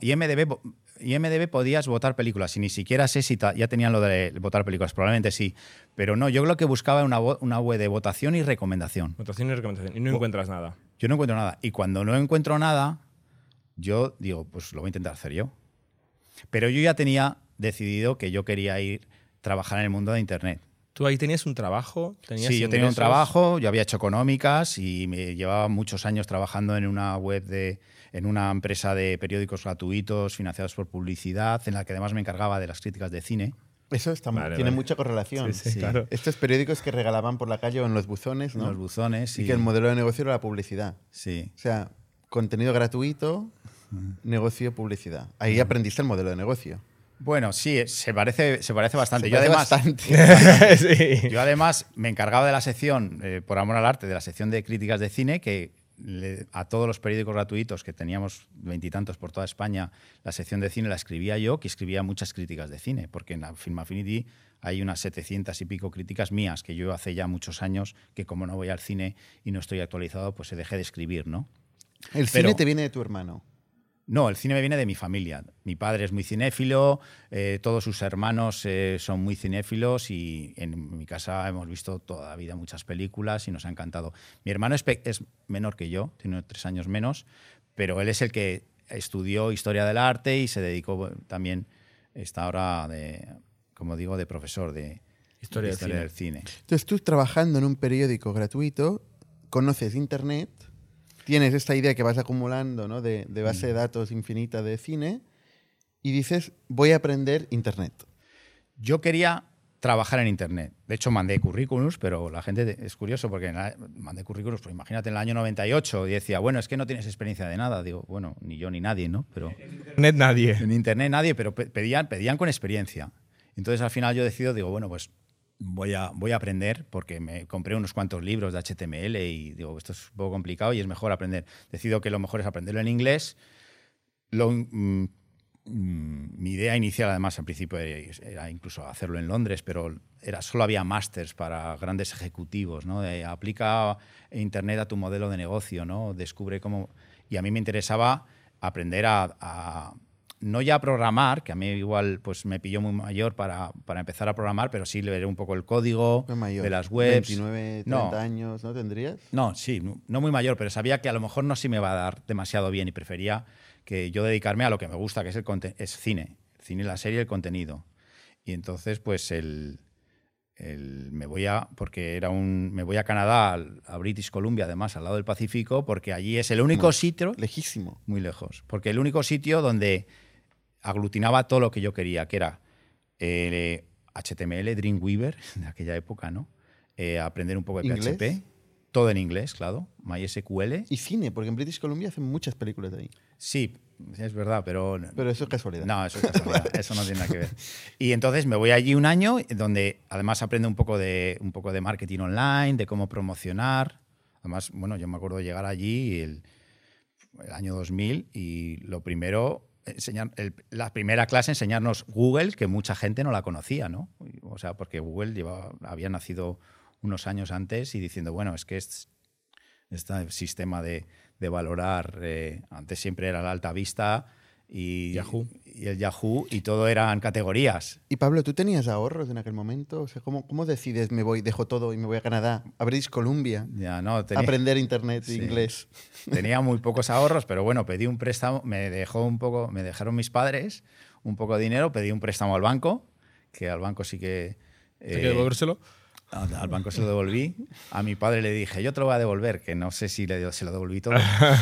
IMDb podías votar películas y ni siquiera sé si ya tenían lo de votar películas, probablemente sí. Pero no, yo lo que buscaba era una web de votación y recomendación. Votación y recomendación. Y no encuentras nada. Yo no encuentro nada. Y cuando no encuentro nada, yo digo, pues lo voy a intentar hacer yo. Pero yo ya tenía decidido que yo quería trabajar en el mundo de Internet. ¿Tú ahí tenías un trabajo? ¿Tenías Sí, yo tenía un ingresos? trabajo, yo había hecho económicas y me llevaba muchos años trabajando en una en una empresa de periódicos gratuitos financiados por publicidad, en la que además me encargaba de las críticas de cine. Eso Vale, tiene vale. mucha correlación. Sí, Sí. claro. Estos periódicos que regalaban por la calle o en los buzones, En ¿no? los buzones. Y que el modelo de negocio era la publicidad. Sí. O sea, contenido gratuito, negocio, publicidad. Ahí aprendiste el modelo de negocio. Bueno, sí, se parece bastante. Se Yo parece además, bastante. Sí. yo además me encargaba de la sección, por amor al arte, de la sección de críticas de cine, que a todos los periódicos gratuitos, que teníamos 20 y tantos por toda España, la sección de cine la escribía yo, que escribía muchas críticas de cine, porque en la Film Affinity hay unas 700 y pico críticas mías, que yo hace ya muchos años, que como no voy al cine y no estoy actualizado, pues se dejé de escribir, ¿no? El Pero- cine te viene de tu hermano. No, el cine me viene de mi familia. Mi padre es muy cinéfilo, todos sus hermanos son muy cinéfilos y en mi casa hemos visto toda la vida muchas películas y nos ha encantado. Mi hermano es menor que yo, tiene 3 años menos, pero él es el que estudió Historia del Arte y se dedicó también, está ahora, como digo, de profesor de Historia del del cine. Entonces tú trabajando en un periódico gratuito, conoces Internet, tienes esta idea que vas acumulando, ¿no? de base de datos infinita de cine y dices, voy a aprender Internet. Yo quería trabajar en Internet. De hecho, mandé currículums, pero la gente es curioso porque mandé currículums, pues imagínate, en el año 98 y decía, bueno, es que no tienes experiencia de nada. Digo, bueno, ni yo ni nadie, ¿no? Pero Internet nadie. en Internet nadie, pero pedían con experiencia. Entonces, al final yo decido, digo, bueno, pues voy a aprender porque me compré unos cuantos libros de HTML y digo, esto es un poco complicado y es mejor aprender. Decido que lo mejor es aprenderlo en inglés. Mi idea inicial, además, al principio era incluso hacerlo en Londres, pero solo había másters para grandes ejecutivos, ¿no? Aplica Internet a tu modelo de negocio, ¿no? Descubre cómo... Y a mí me interesaba aprender no ya a programar, que a mí igual pues me pilló muy mayor para empezar a programar, pero sí leer un poco el código Muy mayor, de las webs. 29, 30 No. años, ¿no tendrías? No, sí, no muy mayor, pero sabía que a lo mejor no se me iba a dar demasiado bien y prefería que yo dedicarme a lo que me gusta, que es cine. El cine, la serie, el contenido. Y entonces, pues me voy a Canadá, a British Columbia, además, al lado del Pacífico, porque allí es el único sitio, Lejísimo. muy lejos, porque el único sitio donde aglutinaba todo lo que yo quería, que era HTML, Dreamweaver, de aquella época, ¿no? Aprender un poco de ¿Inglés? PHP, todo en inglés, claro, MySQL. Y cine, porque en British Columbia hacen muchas películas de ahí. Sí, es verdad, pero Pero eso es casualidad. no, eso es casualidad, eso no tiene nada que ver. Y entonces me voy allí un año, donde además aprendo un poco de marketing online, de cómo promocionar. Además, bueno, yo me acuerdo de llegar allí el año 2000 y lo primero, la primera clase, enseñarnos Google, que mucha gente no la conocía, ¿no? O sea, porque Google había nacido unos años antes y diciendo, bueno, es que este sistema de valorar, antes siempre era la alta vista y Yahoo. y el Yahoo, y todo eran categorías. Y Pablo, ¿tú tenías ahorros en aquel momento? O sea, ¿cómo decides dejo todo y me voy a Canadá, a British Columbia, Ya, no, a aprender internet e Sí. inglés? Tenía muy pocos ahorros, pero bueno, pedí un préstamo, me dejaron mis padres un poco de dinero, pedí un préstamo al banco, que al banco sí que... ¿Hay que devolvérselo? Al banco se lo devolví. A mi padre le dije, yo te lo voy a devolver, que no sé si se lo devolví todo.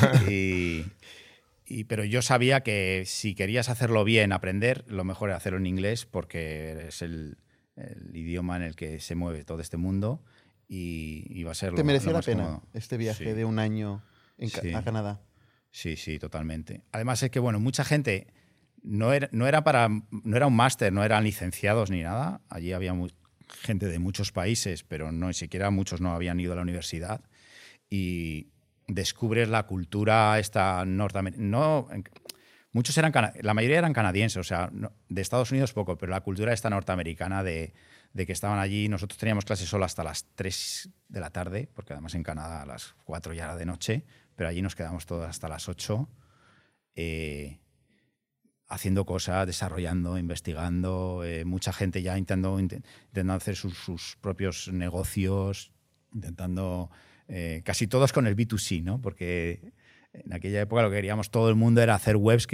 Pero yo sabía que si querías hacerlo bien, aprender, lo mejor era hacerlo en inglés, porque es el idioma en el que se mueve todo este mundo y va a ser ¿Te mereció lo la más pena cómodo. este viaje Sí. de un año Sí. a Canadá? Sí, sí, totalmente. Además es que, bueno, mucha gente no era un máster, no eran licenciados ni nada. Allí había gente de muchos países, pero no, ni siquiera muchos no habían ido a la universidad. Y descubres la cultura esta norteamericana. Muchos la mayoría eran canadienses, o sea, de Estados Unidos poco, pero la cultura esta norteamericana de que estaban allí. Nosotros teníamos clases solo hasta las 3 de la tarde, porque además en Canadá a las 4 ya era de noche, pero allí nos quedamos todos hasta las 8 haciendo cosas, desarrollando, investigando. Mucha gente ya intentando hacer sus propios negocios, intentando... casi todos con el B2C, ¿no? Porque en aquella época lo que queríamos todo el mundo era hacer webs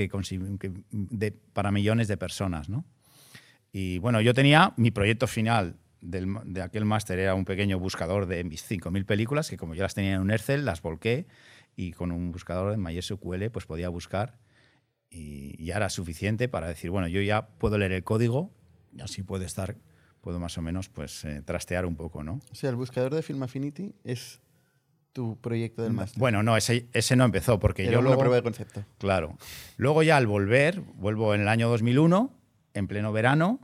para millones de personas, ¿no? Y bueno, yo tenía mi proyecto final de aquel máster, era un pequeño buscador de mis 5.000 películas, que como yo las tenía en un Excel, las volqué y con un buscador de MySQL pues podía buscar y ya era suficiente para decir, bueno, yo ya puedo leer el código y así puedo más o menos pues trastear un poco, ¿no? O sea, el buscador de Film Affinity es tu proyecto del máster. Bueno, no, ese no empezó porque Era yo una luego... prueba de concepto. Claro. Luego ya al vuelvo en el año 2001, en pleno verano.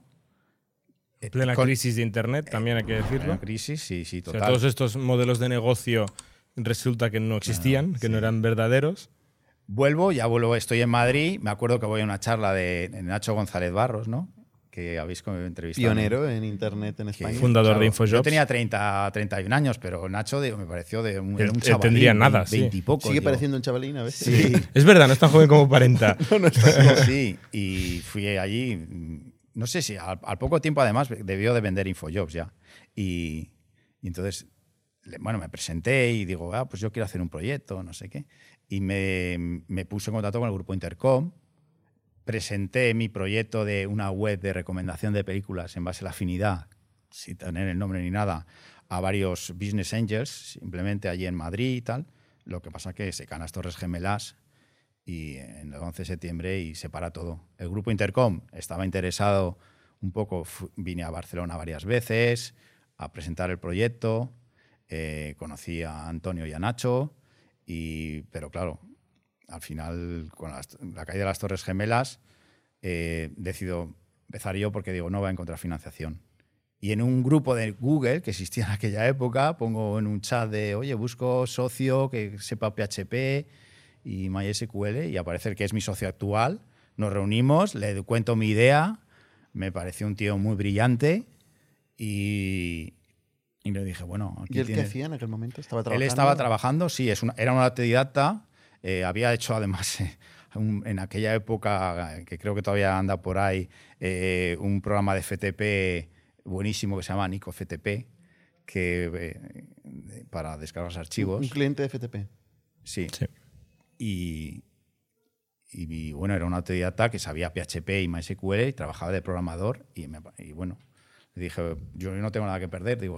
En plena crisis de Internet, también hay que decirlo. En crisis, sí, O total. sea, todos estos modelos de negocio resulta que no existían, que no eran verdaderos. Vuelvo, estoy en Madrid. Me acuerdo que voy a una charla de Nacho González Barros, ¿no? Que habéis entrevistado. Pionero en Internet en España. Fundador de Infojobs. Yo tenía 31 años, pero Nacho me pareció de un Él chavalín. tendría nada, sí. 20 y poco. Sigue pareciendo un chavalín a veces. Sí. Es verdad, no es tan joven como aparenta. Sí, y fui allí, no sé si al poco tiempo además debió de vender Infojobs ya. Y entonces, bueno, me presenté y digo, pues yo quiero hacer un proyecto, no sé qué. Y me puse en contacto con el grupo Intercom, presenté mi proyecto de una web de recomendación de películas en base a la afinidad, sin tener el nombre ni nada, a varios business angels, simplemente allí en Madrid y tal. Lo que pasa es que se caen las Torres Gemelas y en el 11 de septiembre y se para todo. El grupo Intercom estaba interesado un poco, vine a Barcelona varias veces a presentar el proyecto, conocí a Antonio y a Nacho, pero claro, al final con la caída de las Torres Gemelas decido empezar yo porque digo, no voy a encontrar financiación. Y en un grupo de Google que existía en aquella época, pongo en un chat de, oye, busco socio que sepa PHP y MySQL, y aparece el que es mi socio actual. Nos reunimos, le cuento mi idea, me pareció un tío muy brillante y le dije, bueno, aquí ¿Y él qué tienes. hacía en aquel momento? ¿Estaba trabajando? Él estaba trabajando, sí, era un autodidacta. Había hecho además en aquella época, que creo que todavía anda por ahí, un programa de FTP buenísimo que se llama Nico FTP, para descargar los archivos. Un cliente de FTP. Sí. Y bueno, era un autodidacta que sabía PHP y MySQL y trabajaba de programador. Y bueno, le dije, yo no tengo nada que perder. Digo,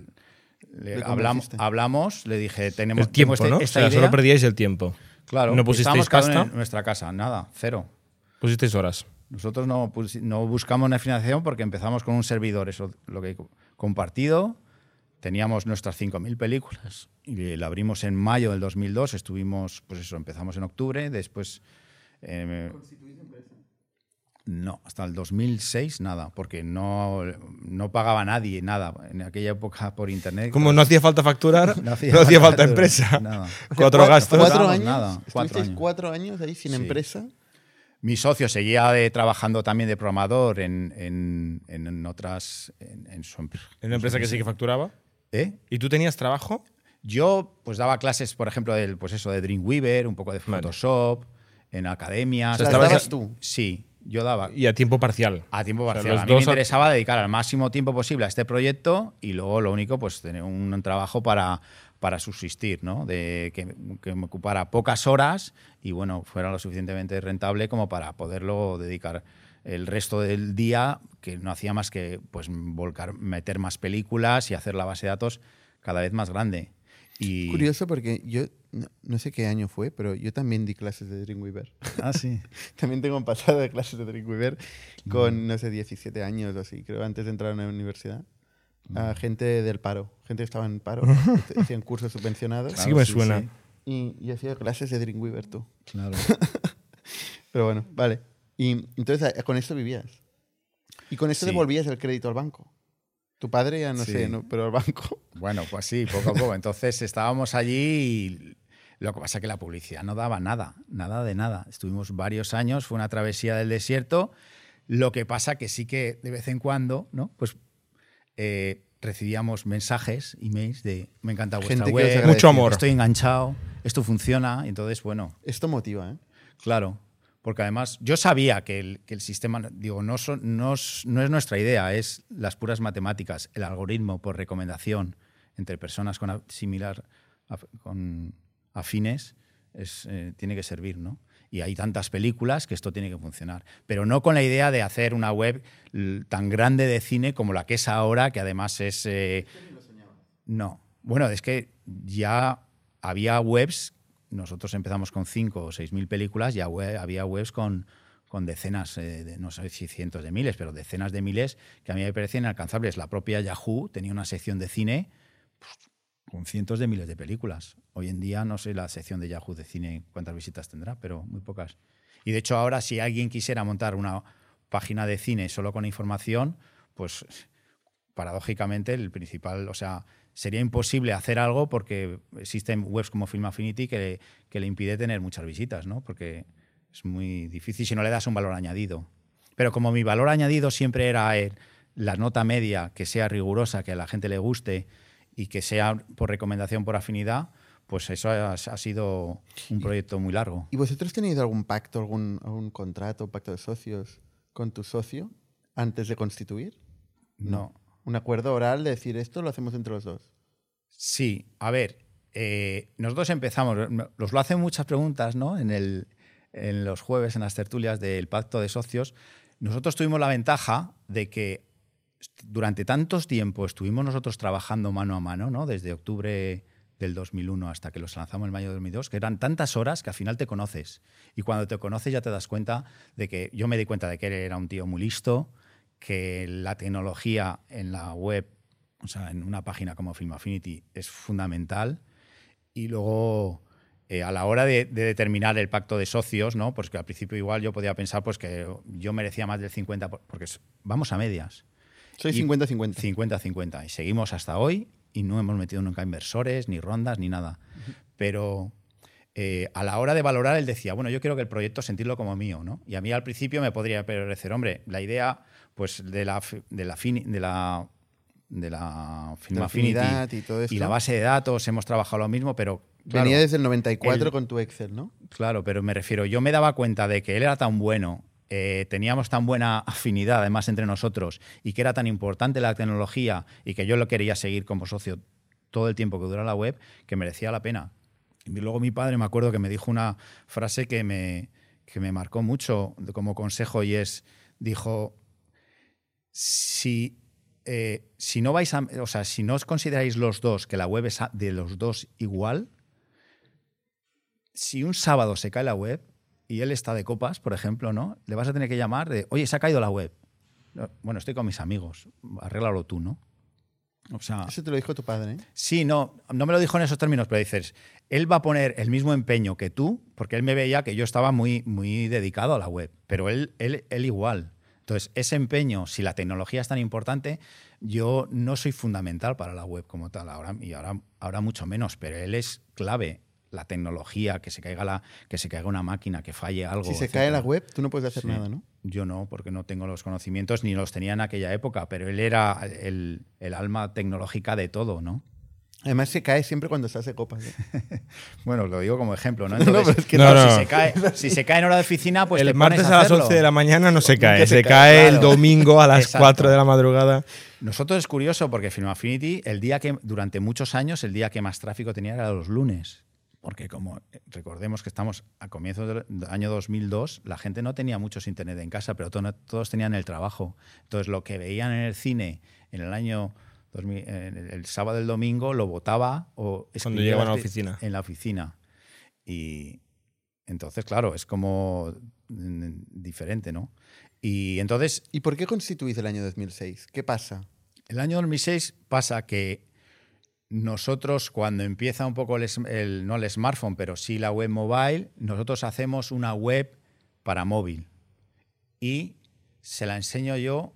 hablamos, le dije, tengo tiempo, esta ¿no? idea. O sea, solo perdíais el tiempo. Claro. ¿No pusisteis pasta? En nuestra casa, nada, cero. Pusisteis horas. Nosotros no buscamos una financiación porque empezamos con un servidor, eso lo que compartido. Teníamos nuestras 5.000 películas y la abrimos en mayo del 2002. Estuvimos, pues eso, empezamos en octubre, después... ¿Constituís empresa? No, hasta el 2006 nada, porque no pagaba nadie nada. En aquella época por internet... Como no hacía falta facturar, no hacía falta facturar, empresa. Nada. Cuatro gastos. 4 años. Nada, 4 años ahí sin empresa. Mi socio seguía trabajando también de programador en otras... En una empresa que sí que facturaba. ¿Y tú tenías trabajo? Yo pues daba clases, por ejemplo, de Dreamweaver, un poco de Photoshop, en academias. O sea, ¿Las dabas tú? Sí, yo daba. Y a tiempo parcial. A tiempo sea, parcial. los A mí me dos a- interesaba dedicar al máximo tiempo posible a este proyecto y luego lo único, pues tener un trabajo para subsistir, ¿no? De que me ocupara pocas horas y bueno, fuera lo suficientemente rentable como para poderlo dedicar el resto del día, que no hacía más que pues meter más películas y hacer la base de datos cada vez más grande. Y... Curioso porque yo no sé qué año fue, pero yo también di clases de Dreamweaver. Ah, sí. También tengo un pasado de clases de Dreamweaver con, no sé, 17 años o así, creo, antes de entrar a una universidad. A gente del paro, gente que estaba en paro, hacían cursos subvencionados. Sí que me suena. Y yo hacía clases de Dreamweaver, tú. Claro. Pero bueno, vale. Y entonces con esto vivías. Y con esto Sí. devolvías el crédito al banco. Tu padre ya no Sí. sé, ¿no? Pero al banco. Bueno, pues sí, poco a poco. Entonces estábamos allí y lo que pasa es que la publicidad no daba nada, nada de nada. Estuvimos varios años, fue una travesía del desierto. Lo que pasa que sí que de vez en cuando, ¿no? Pues recibíamos mensajes, emails de me encanta vuestra Gente que os web, agradecía. Mucho amor. estoy enganchado, esto funciona. Y entonces, bueno, Esto motiva, ¿eh? claro. Porque además yo sabía que el sistema, digo, no es nuestra idea, es las puras matemáticas, el algoritmo por recomendación entre personas con afines tiene que servir, ¿no? Y hay tantas películas que esto tiene que funcionar. Pero no con la idea de hacer una web tan grande de cine como la que es ahora, que además es... No. Bueno, es que ya había webs. Nosotros empezamos con 5 o 6 mil películas, ya había webs con decenas, no sé si cientos de miles, pero decenas de miles que a mí me parecían inalcanzables. La propia Yahoo tenía una sección de cine pues, con cientos de miles de películas. Hoy en día no sé la sección de Yahoo de cine cuántas visitas tendrá, pero muy pocas. Y de hecho ahora si alguien quisiera montar una página de cine solo con información, pues paradójicamente el principal, o sea, sería imposible hacer algo porque existen webs como Film Affinity que le impide tener muchas visitas, ¿no? Porque es muy difícil si no le das un valor añadido. Pero como mi valor añadido siempre era la nota media, que sea rigurosa, que a la gente le guste y que sea por recomendación, por afinidad, pues eso ha sido un proyecto muy largo. ¿Y vosotros tenéis algún pacto, algún contrato, pacto de socios con tu socio antes de constituir? No. ¿Un acuerdo oral de decir esto lo hacemos entre los dos? Sí, a ver, nosotros empezamos, nos lo hacen muchas preguntas, ¿no? En los jueves, en las tertulias del pacto de socios. Nosotros tuvimos la ventaja de que durante tantos tiempos estuvimos nosotros trabajando mano a mano, ¿no? Desde octubre del 2001 hasta que los lanzamos en mayo de 2002, que eran tantas horas que al final te conoces. Y cuando te conoces ya te das cuenta de que, yo me di cuenta de que él era un tío muy listo, que la tecnología en la web, o sea, en una página como Film Affinity es fundamental. Y luego, a la hora de determinar el pacto de socios, ¿no? Pues que al principio igual yo podía pensar pues, que yo merecía más del 50%, porque vamos a medias. Soy Y 50-50. 50-50. Y seguimos hasta hoy y no hemos metido nunca inversores, ni rondas, ni nada. Pero a la hora de valorar, él decía, bueno, yo quiero que el proyecto sentirlo como mío, ¿no? Y a mí al principio me podría parecer, hombre, la idea pues de la Film Affinity y todo esto. y la base de datos, hemos trabajado lo mismo, pero... Claro, Venía desde el 94 con tu Excel, ¿no? Claro, pero me refiero, yo me daba cuenta de que él era tan bueno, teníamos tan buena afinidad además entre nosotros y que era tan importante la tecnología y que yo lo quería seguir como socio todo el tiempo que dura la web, que merecía la pena. Y luego mi padre me acuerdo que me dijo una frase que me marcó mucho como consejo y dijo, si no vais o sea, si no os consideráis los dos que la web es de los dos igual, si un sábado se cae la web y él está de copas, por ejemplo, ¿no? Le vas a tener que llamar de, oye, se ha caído la web. Bueno, estoy con mis amigos, arréglalo tú, ¿no? O sea, Eso te lo dijo tu padre, ¿eh? sí, no me lo dijo en esos términos, pero dices, él va a poner el mismo empeño que tú, porque él me veía que yo estaba muy, muy dedicado a la web, pero él igual. Entonces, ese empeño, si la tecnología es tan importante, yo no soy fundamental para la web como tal, ahora mucho menos, pero él es clave. La tecnología, que se caiga una máquina, que falle algo. Si se etcétera. cae la web, tú no puedes hacer nada, ¿no? Yo no, porque no tengo los conocimientos ni los tenía en aquella época, pero él era el alma tecnológica de todo, ¿no? Además se cae siempre cuando se hace copas. Bueno, lo digo como ejemplo, ¿no? No, Entonces, pero es que no. Si se cae en hora de oficina, pues el te pones martes a a las hacerlo. 11 de la mañana no se cae, se se cae, cae el claro. domingo a las Exacto. 4 de la madrugada. Nosotros es curioso porque Film Affinity, durante muchos años, el día que más tráfico tenía era los lunes. Porque como recordemos que estamos a comienzos del año 2002, la gente no tenía muchos internet en casa, pero todos tenían el trabajo. Entonces lo que veían en el cine en el año 2000, el sábado y el domingo lo votaba o Cuando llegaban a la oficina. En la oficina. Y entonces, claro, es como diferente, ¿no? Y entonces, ¿Y por qué constituís el año 2006? ¿Qué pasa? el año 2006 pasa que nosotros, cuando empieza un poco no el smartphone, pero sí la web mobile, nosotros hacemos una web para móvil y se la enseño yo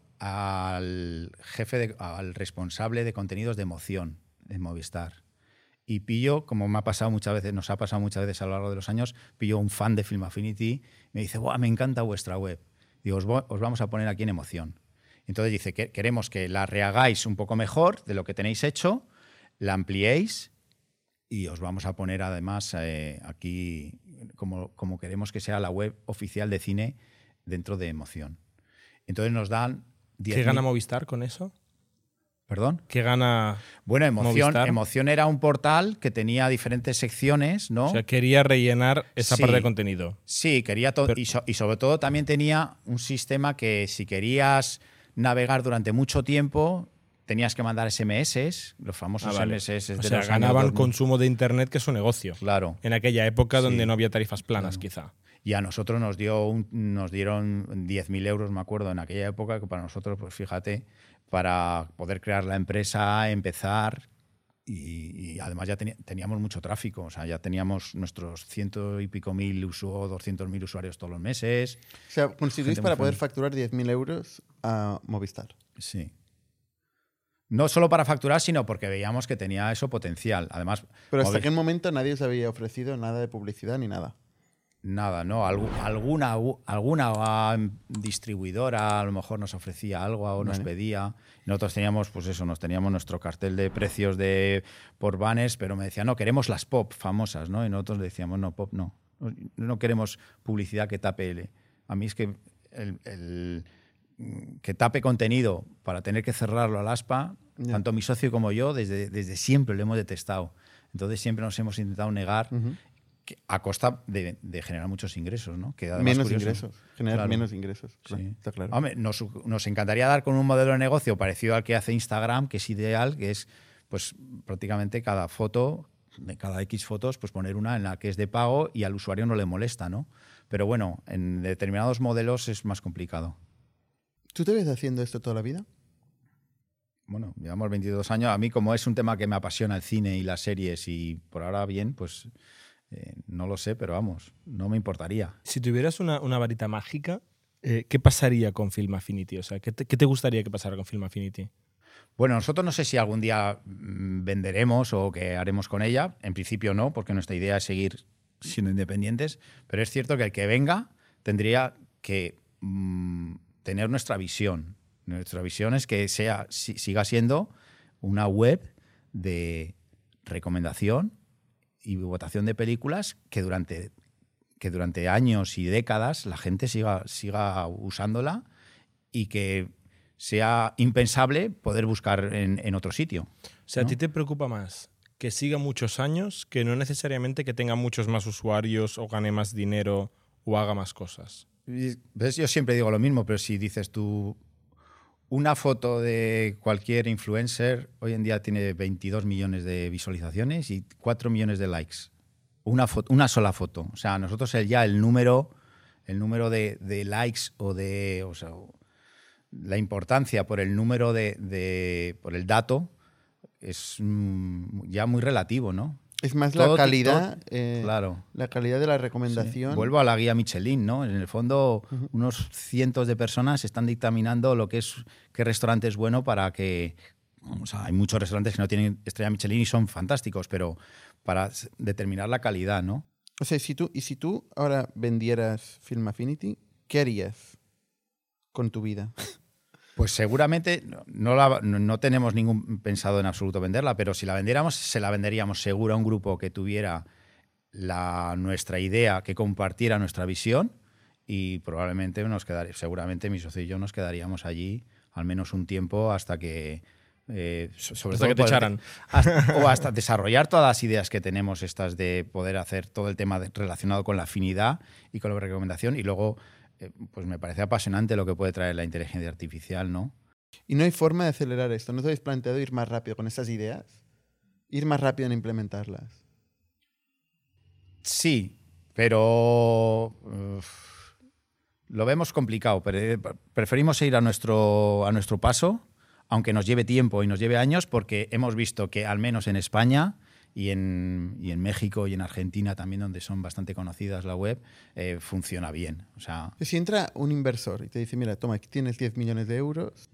al al responsable de contenidos de emoción en Movistar. Y pillo, como me ha pasado muchas veces, nos ha pasado muchas veces a lo largo de los años, pillo un fan de Film Affinity y me dice, ¡buah, me encanta vuestra web! Digo, os vamos a poner aquí en emoción. Entonces dice, que queremos que la rehagáis un poco mejor de lo que tenéis hecho, la ampliéis y os vamos a poner además aquí como queremos que sea la web oficial de cine dentro de Emoción. Entonces nos dan 10.000. ¿Qué gana Movistar con eso? ¿Perdón? ¿Qué gana Bueno, Movistar? Emoción era un portal que tenía diferentes secciones, ¿no? O sea, quería rellenar esa Sí. parte de contenido. Sí, quería todo. Pero- Y sobre todo también tenía un sistema que si querías navegar durante mucho tiempo, tenías que mandar SMS, los famosos vale. SMS O de sea, los ganaban años 2000. consumo de Internet, que es su negocio. Claro. En aquella época donde Sí. no había tarifas planas, Claro. quizá. Y a nosotros nos dieron 10.000 euros, me acuerdo, en aquella época, que para nosotros, pues fíjate, para poder crear la empresa, empezar. Y además ya teníamos mucho tráfico, o sea, ya teníamos nuestros 100 y pico mil o 200.000 usuarios todos los meses. O sea, constituís Gente para muy poder feliz. facturar 10.000 euros a Movistar. Sí. No solo para facturar, sino porque veíamos que tenía eso potencial. Además, Pero hasta Movistar- aquel momento nadie os había ofrecido nada de publicidad ni nada. Nada, ¿no? Alguna distribuidora a lo mejor nos ofrecía algo o nos Vale. pedía. Nosotros teníamos, pues eso, teníamos nuestro cartel de precios por banners, pero me decían, no, queremos las pop famosas, ¿no? Y nosotros decíamos, no, pop no. No queremos publicidad que tape. A mí es que que tape contenido para tener que cerrarlo al aspa, Ya. tanto mi socio como yo, desde siempre lo hemos detestado. Entonces siempre nos hemos intentado negar a costa de generar muchos ingresos, ¿no? Que además Menos curioso. ingresos. Generar Claro. menos ingresos. Claro, Sí. está claro. Hombre, nos encantaría dar con un modelo de negocio parecido al que hace Instagram, que es ideal, que es pues prácticamente cada foto, de cada X fotos, pues poner una en la que es de pago y al usuario no le molesta, ¿no? Pero bueno, en determinados modelos es más complicado. ¿Tú te ves haciendo esto toda la vida? Bueno, llevamos 22 años. A mí, como es un tema que me apasiona el cine y las series y por ahora bien, pues no lo sé, pero vamos, no me importaría. Si tuvieras una varita mágica, ¿qué pasaría con Film Affinity? O sea, ¿qué te gustaría que pasara con Film Affinity? Bueno, nosotros no sé si algún día venderemos o qué haremos con ella. En principio no, porque nuestra idea es seguir siendo independientes. Pero es cierto que el que venga tendría que tener nuestra visión. Nuestra visión es que siga siendo una web de recomendación y votación de películas que durante años y décadas la gente siga usándola y que sea impensable poder buscar en otro sitio. O sea, ¿no? ¿a ti te preocupa más que siga muchos años que no necesariamente que tenga muchos más usuarios o gane más dinero o haga más cosas? ¿Ves? Yo siempre digo lo mismo, pero si dices tú, una foto de cualquier influencer hoy en día tiene 22 millones de visualizaciones y 4 millones de likes. Una sola foto. O sea, nosotros el número de likes o sea, la importancia por el número por el dato es ya muy relativo, ¿no? Es más Todo la calidad, claro. la calidad de la Sí. recomendación. Vuelvo a la guía Michelin, ¿no? En el fondo, unos cientos de personas están dictaminando qué restaurante es bueno para que... O sea, hay muchos restaurantes que no tienen estrella Michelin y son fantásticos, pero para determinar la calidad, ¿no? O sea, si tú ahora vendieras Film Affinity, ¿qué harías con tu vida? Pues seguramente no tenemos ningún pensado en absoluto venderla, pero si la vendiéramos, se la venderíamos seguro a un grupo que tuviera nuestra idea, que compartiera nuestra visión, y probablemente seguramente mi socio y yo nos quedaríamos allí al menos un tiempo hasta que sobre Hasta todo que te echaran. hasta desarrollar todas las ideas que tenemos, estas de poder hacer todo el tema relacionado con la afinidad y con la recomendación, y luego pues me parece apasionante lo que puede traer la inteligencia artificial, ¿no? Y no hay forma de acelerar esto. ¿No os habéis planteado ir más rápido con esas ideas? Ir más rápido en implementarlas. Sí, pero lo vemos complicado. Preferimos ir a nuestro paso, aunque nos lleve tiempo y nos lleve años, porque hemos visto que al menos en España y en México y en Argentina también, donde son bastante conocidas la web, funciona bien. O sea, Si entra un inversor y te dice, mira, toma, aquí tienes 10 millones de euros,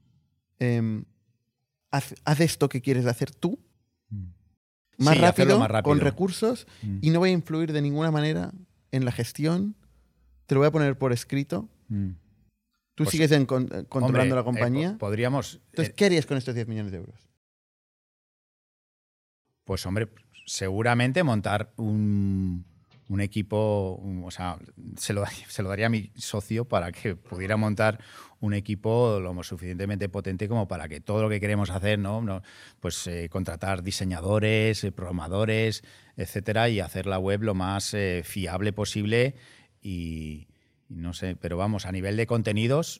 haz esto que quieres hacer tú, más, sí, rápido, más rápido, con recursos, y no voy a influir de ninguna manera en la gestión, te lo voy a poner por escrito. Tú pues, sigues controlando hombre, la compañía. Podríamos... Entonces, ¿qué harías con estos 10 millones de euros? Pues hombre, seguramente montar un equipo, o sea, se lo daría a mi socio para que pudiera montar un equipo lo suficientemente potente como para que todo lo que queremos hacer, ¿no? Pues contratar diseñadores, programadores, etcétera, y hacer la web lo más fiable posible y no sé, pero vamos, a nivel de contenidos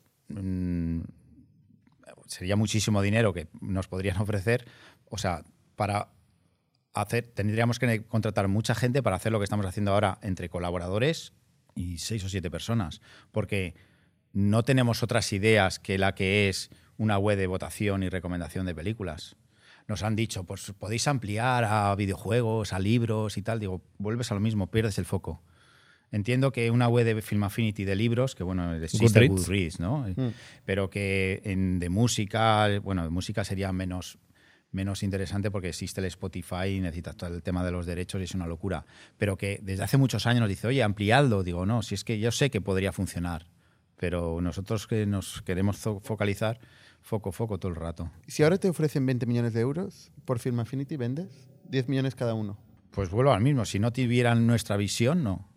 sería muchísimo dinero que nos podrían ofrecer, o sea, tendríamos que contratar mucha gente para hacer lo que estamos haciendo ahora entre colaboradores y 6 o 7 personas, porque no tenemos otras ideas que la que es una web de votación y recomendación de películas. Nos han dicho, pues podéis ampliar a videojuegos, a libros y tal. Digo, vuelves a lo mismo, pierdes el foco. Entiendo que una web de Film Affinity de libros, que bueno, existe Goodreads, ¿no? Pero que de música, bueno, de música sería menos interesante porque existe el Spotify y necesitas todo el tema de los derechos y es una locura. Pero que desde hace muchos años nos dice, oye, ampliadlo. Digo, no, si es que yo sé que podría funcionar, pero nosotros que nos queremos focalizar, foco todo el rato. Si ahora te ofrecen 20 millones de euros por Film Affinity, ¿vendes? 10 millones cada uno. Pues vuelvo al mismo. Si no tuvieran nuestra visión, no.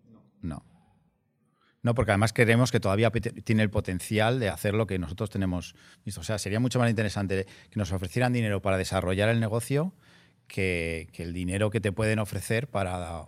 No, porque además creemos que todavía tiene el potencial de hacer lo que nosotros tenemos visto. O sea, sería mucho más interesante que nos ofrecieran dinero para desarrollar el negocio que el dinero que te pueden ofrecer para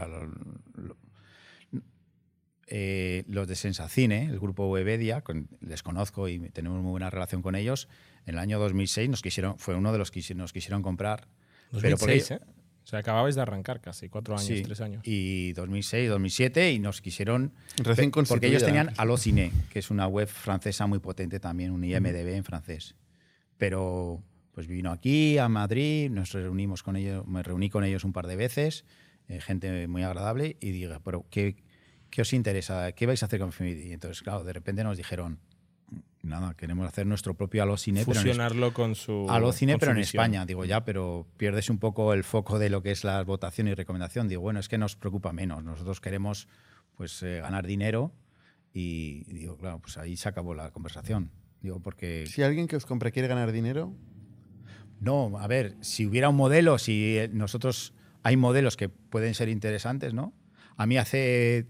los de Sensacine, el grupo Webedia, les conozco y tenemos muy buena relación con ellos. En el año 2006 fue uno de los que nos quisieron comprar. 2006, ¿eh? O sea, acababais de arrancar casi, 4 años, sí, 3 años. Y 2006, 2007, y nos quisieron... Recién porque ellos tenían Allociné, que es una web francesa muy potente también, un IMDb en francés. Pero pues vino aquí, a Madrid, nos reunimos con ellos, me reuní con ellos un par de veces, gente muy agradable, y dije, pero ¿qué os interesa? ¿Qué vais a hacer con Film? Y entonces, claro, de repente nos dijeron, nada, queremos hacer nuestro propio Allociné. Fusionarlo con su Allociné, pero en visión. España. Digo, ya, pero pierdes un poco el foco de lo que es la votación y recomendación. Digo, bueno, es que nos preocupa menos. Nosotros queremos pues ganar dinero y digo, claro, pues ahí se acabó la conversación. Digo, porque... Si alguien que os compre quiere ganar dinero... No, a ver, si hubiera un modelo, si nosotros... Hay modelos que pueden ser interesantes, ¿no? A mí hace...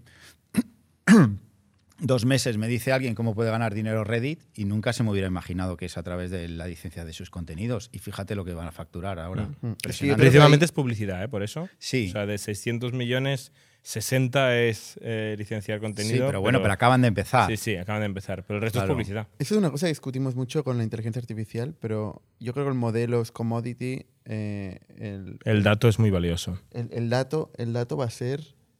2 meses me dice alguien cómo puede ganar dinero Reddit y nunca se me hubiera imaginado que es a través de la licencia de sus contenidos. Y fíjate lo que van a facturar ahora. Principalmente es publicidad, ¿eh? Por eso. Sí. O sea, de 600 millones, 60 es licenciar contenido. Sí, pero bueno, pero acaban de empezar. Sí, acaban de empezar. Pero el resto es publicidad. Eso es una cosa que discutimos mucho con la inteligencia artificial, pero yo creo que el modelo es commodity. El dato es muy valioso. El dato va a ser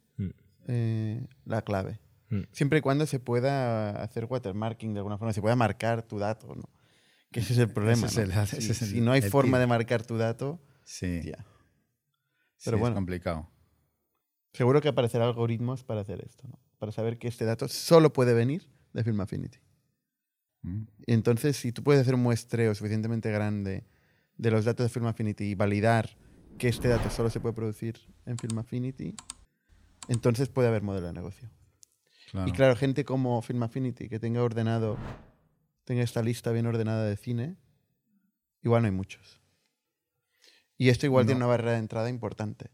la clave. Siempre y cuando se pueda hacer watermarking de alguna forma, se pueda marcar tu dato, ¿no? Que ese es el problema. Si no hay forma de marcar tu dato, sí. Ya. Pero bueno, es complicado. Seguro que aparecerán algoritmos para hacer esto, ¿no? Para saber que este dato solo puede venir de Film Affinity. Y entonces, si tú puedes hacer un muestreo suficientemente grande de los datos de Film Affinity y validar que este dato solo se puede producir en Film Affinity, entonces puede haber modelo de negocio. Claro. Y claro, gente como Film Affinity que tenga ordenado tenga esta lista bien ordenada de cine, igual no hay muchos. Y esto igual tiene una barrera de entrada importante.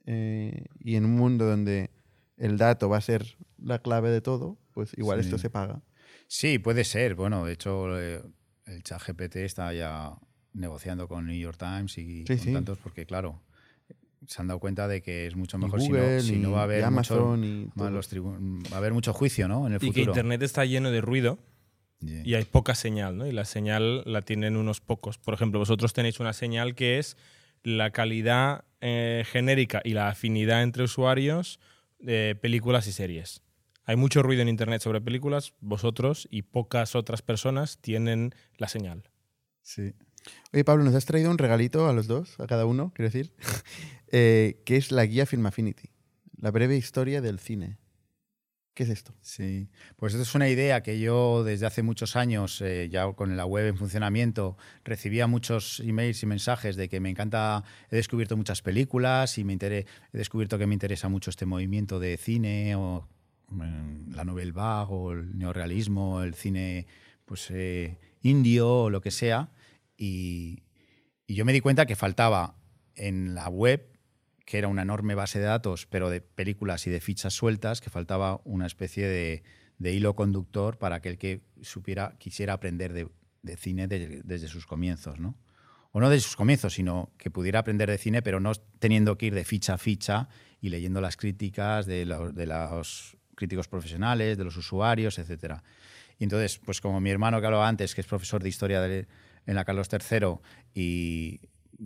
Y en un mundo donde el dato va a ser la clave de todo, pues igual esto se paga. Sí, puede ser. Bueno, de hecho, el ChatGPT está ya negociando con New York Times y con tantos, porque claro, se han dado cuenta de que es mucho mejor. Google, si no va a haber Amazon va a haber mucho juicio, ¿no? En el futuro. Y que Internet está lleno de ruido Yeah. y hay poca señal, ¿no? Y la señal la tienen unos pocos. Por ejemplo, vosotros tenéis una señal que es la calidad genérica y la afinidad entre usuarios de películas y series. Hay mucho ruido en Internet sobre películas, vosotros y pocas otras personas tienen la señal. Sí. Oye, Pablo, nos has traído un regalito a los dos, a cada uno, quiero decir, que es la guía Film Affinity, la breve historia del cine. ¿Qué es esto? Sí, pues esto es una idea que yo desde hace muchos años, ya con la web en funcionamiento, recibía muchos emails y mensajes de que me encanta, he descubierto muchas películas y he descubierto que me interesa mucho este movimiento de cine o la nouvelle vague o el neorrealismo, el cine pues indio o lo que sea. Y yo me di cuenta que faltaba en la web, que era una enorme base de datos, pero de películas y de fichas sueltas, que faltaba una especie de hilo conductor para aquel que quisiera aprender de cine desde sus comienzos, ¿no? O no desde sus comienzos, sino que pudiera aprender de cine, pero no teniendo que ir de ficha a ficha y leyendo las críticas de los críticos profesionales, de los usuarios, etcétera. Y entonces, pues como mi hermano que hablaba antes, que es profesor de historia en la Carlos III, y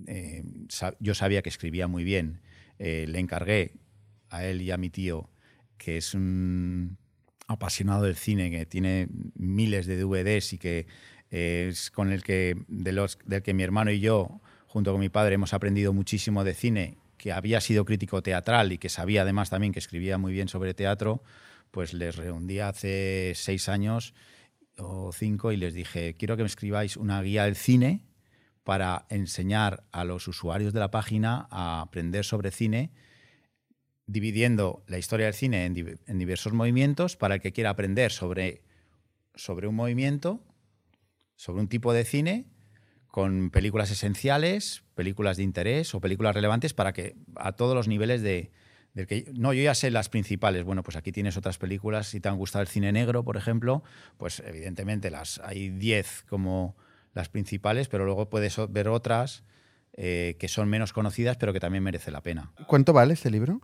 yo sabía que escribía muy bien, le encargué a él y a mi tío, que es un apasionado del cine, que tiene miles de DVDs y que es con del que mi hermano y yo, junto con mi padre, hemos aprendido muchísimo de cine, que había sido crítico teatral y que sabía además también que escribía muy bien sobre teatro, pues les reuní hace 6 años o 5 y les dije, quiero que me escribáis una guía del cine para enseñar a los usuarios de la página a aprender sobre cine, dividiendo la historia del cine en diversos movimientos para el que quiera aprender sobre un movimiento, sobre un tipo de cine, con películas esenciales, películas de interés o películas relevantes para que a todos los niveles yo ya sé las principales. Bueno, pues aquí tienes otras películas. Si te han gustado el cine negro, por ejemplo, pues evidentemente hay 10 como las principales, pero luego puedes ver otras que son menos conocidas, pero que también merece la pena. ¿Cuánto vale este libro?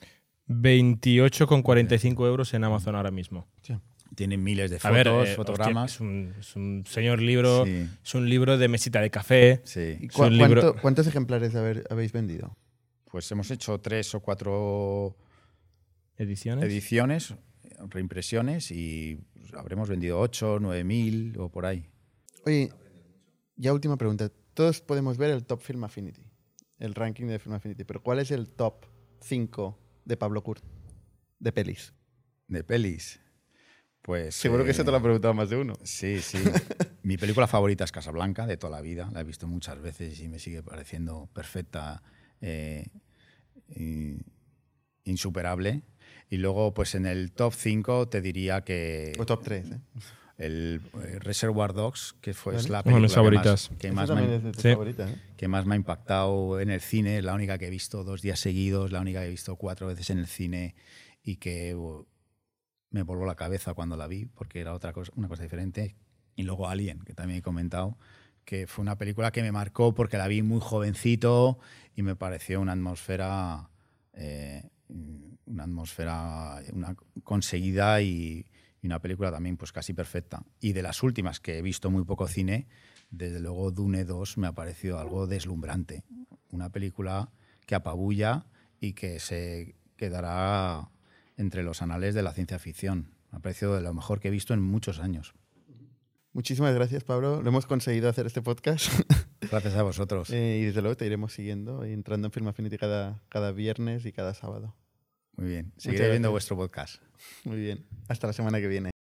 28,45 euros en Amazon ahora mismo. Sí. Tienen miles de fotos, fotogramas. Hostia, es un señor libro, Sí. es un libro de mesita de café. Sí. ¿Y Es un libro- cuántos ejemplares habéis vendido? Pues hemos hecho 3 o 4 ¿Ediciones? reimpresiones, y habremos vendido 8, 9.000 o por ahí. Oye, ya última pregunta. Todos podemos ver el Top Film Affinity, el ranking de Film Affinity, pero ¿cuál es el top 5 de Pablo Kurt de pelis? De pelis. Pues Seguro que eso te lo ha preguntado más de uno. Sí, sí. Mi película favorita es Casablanca, de toda la vida. La he visto muchas veces y me sigue pareciendo perfecta, insuperable. Y luego, pues en el top 5 te diría que O top 3, ¿eh? el Reservoir Dogs, que es la Una de película mis favoritas. que Esa más también me, es de tus sí. favoritas, ¿eh? que más me ha impactado en el cine. Es la única que he visto 2 días seguidos, la única que he visto 4 veces en el cine y que me voló la cabeza cuando la vi porque era una cosa diferente. Y luego Alien, que también he comentado, que fue una película que me marcó porque la vi muy jovencito y me pareció una atmósfera conseguida y una película también pues casi perfecta. Y de las últimas, que he visto muy poco cine, desde luego Dune 2 me ha parecido algo deslumbrante. Una película que apabulla y que se quedará entre los anales de la ciencia ficción. Me ha parecido de lo mejor que he visto en muchos años. Muchísimas gracias, Pablo. Lo hemos conseguido hacer este podcast. Gracias a vosotros. Y desde luego te iremos siguiendo y entrando en Film Affinity cada viernes y cada sábado. Muy bien. Muchas Seguiré viendo gracias. vuestro podcast. Muy bien. Hasta la semana que viene.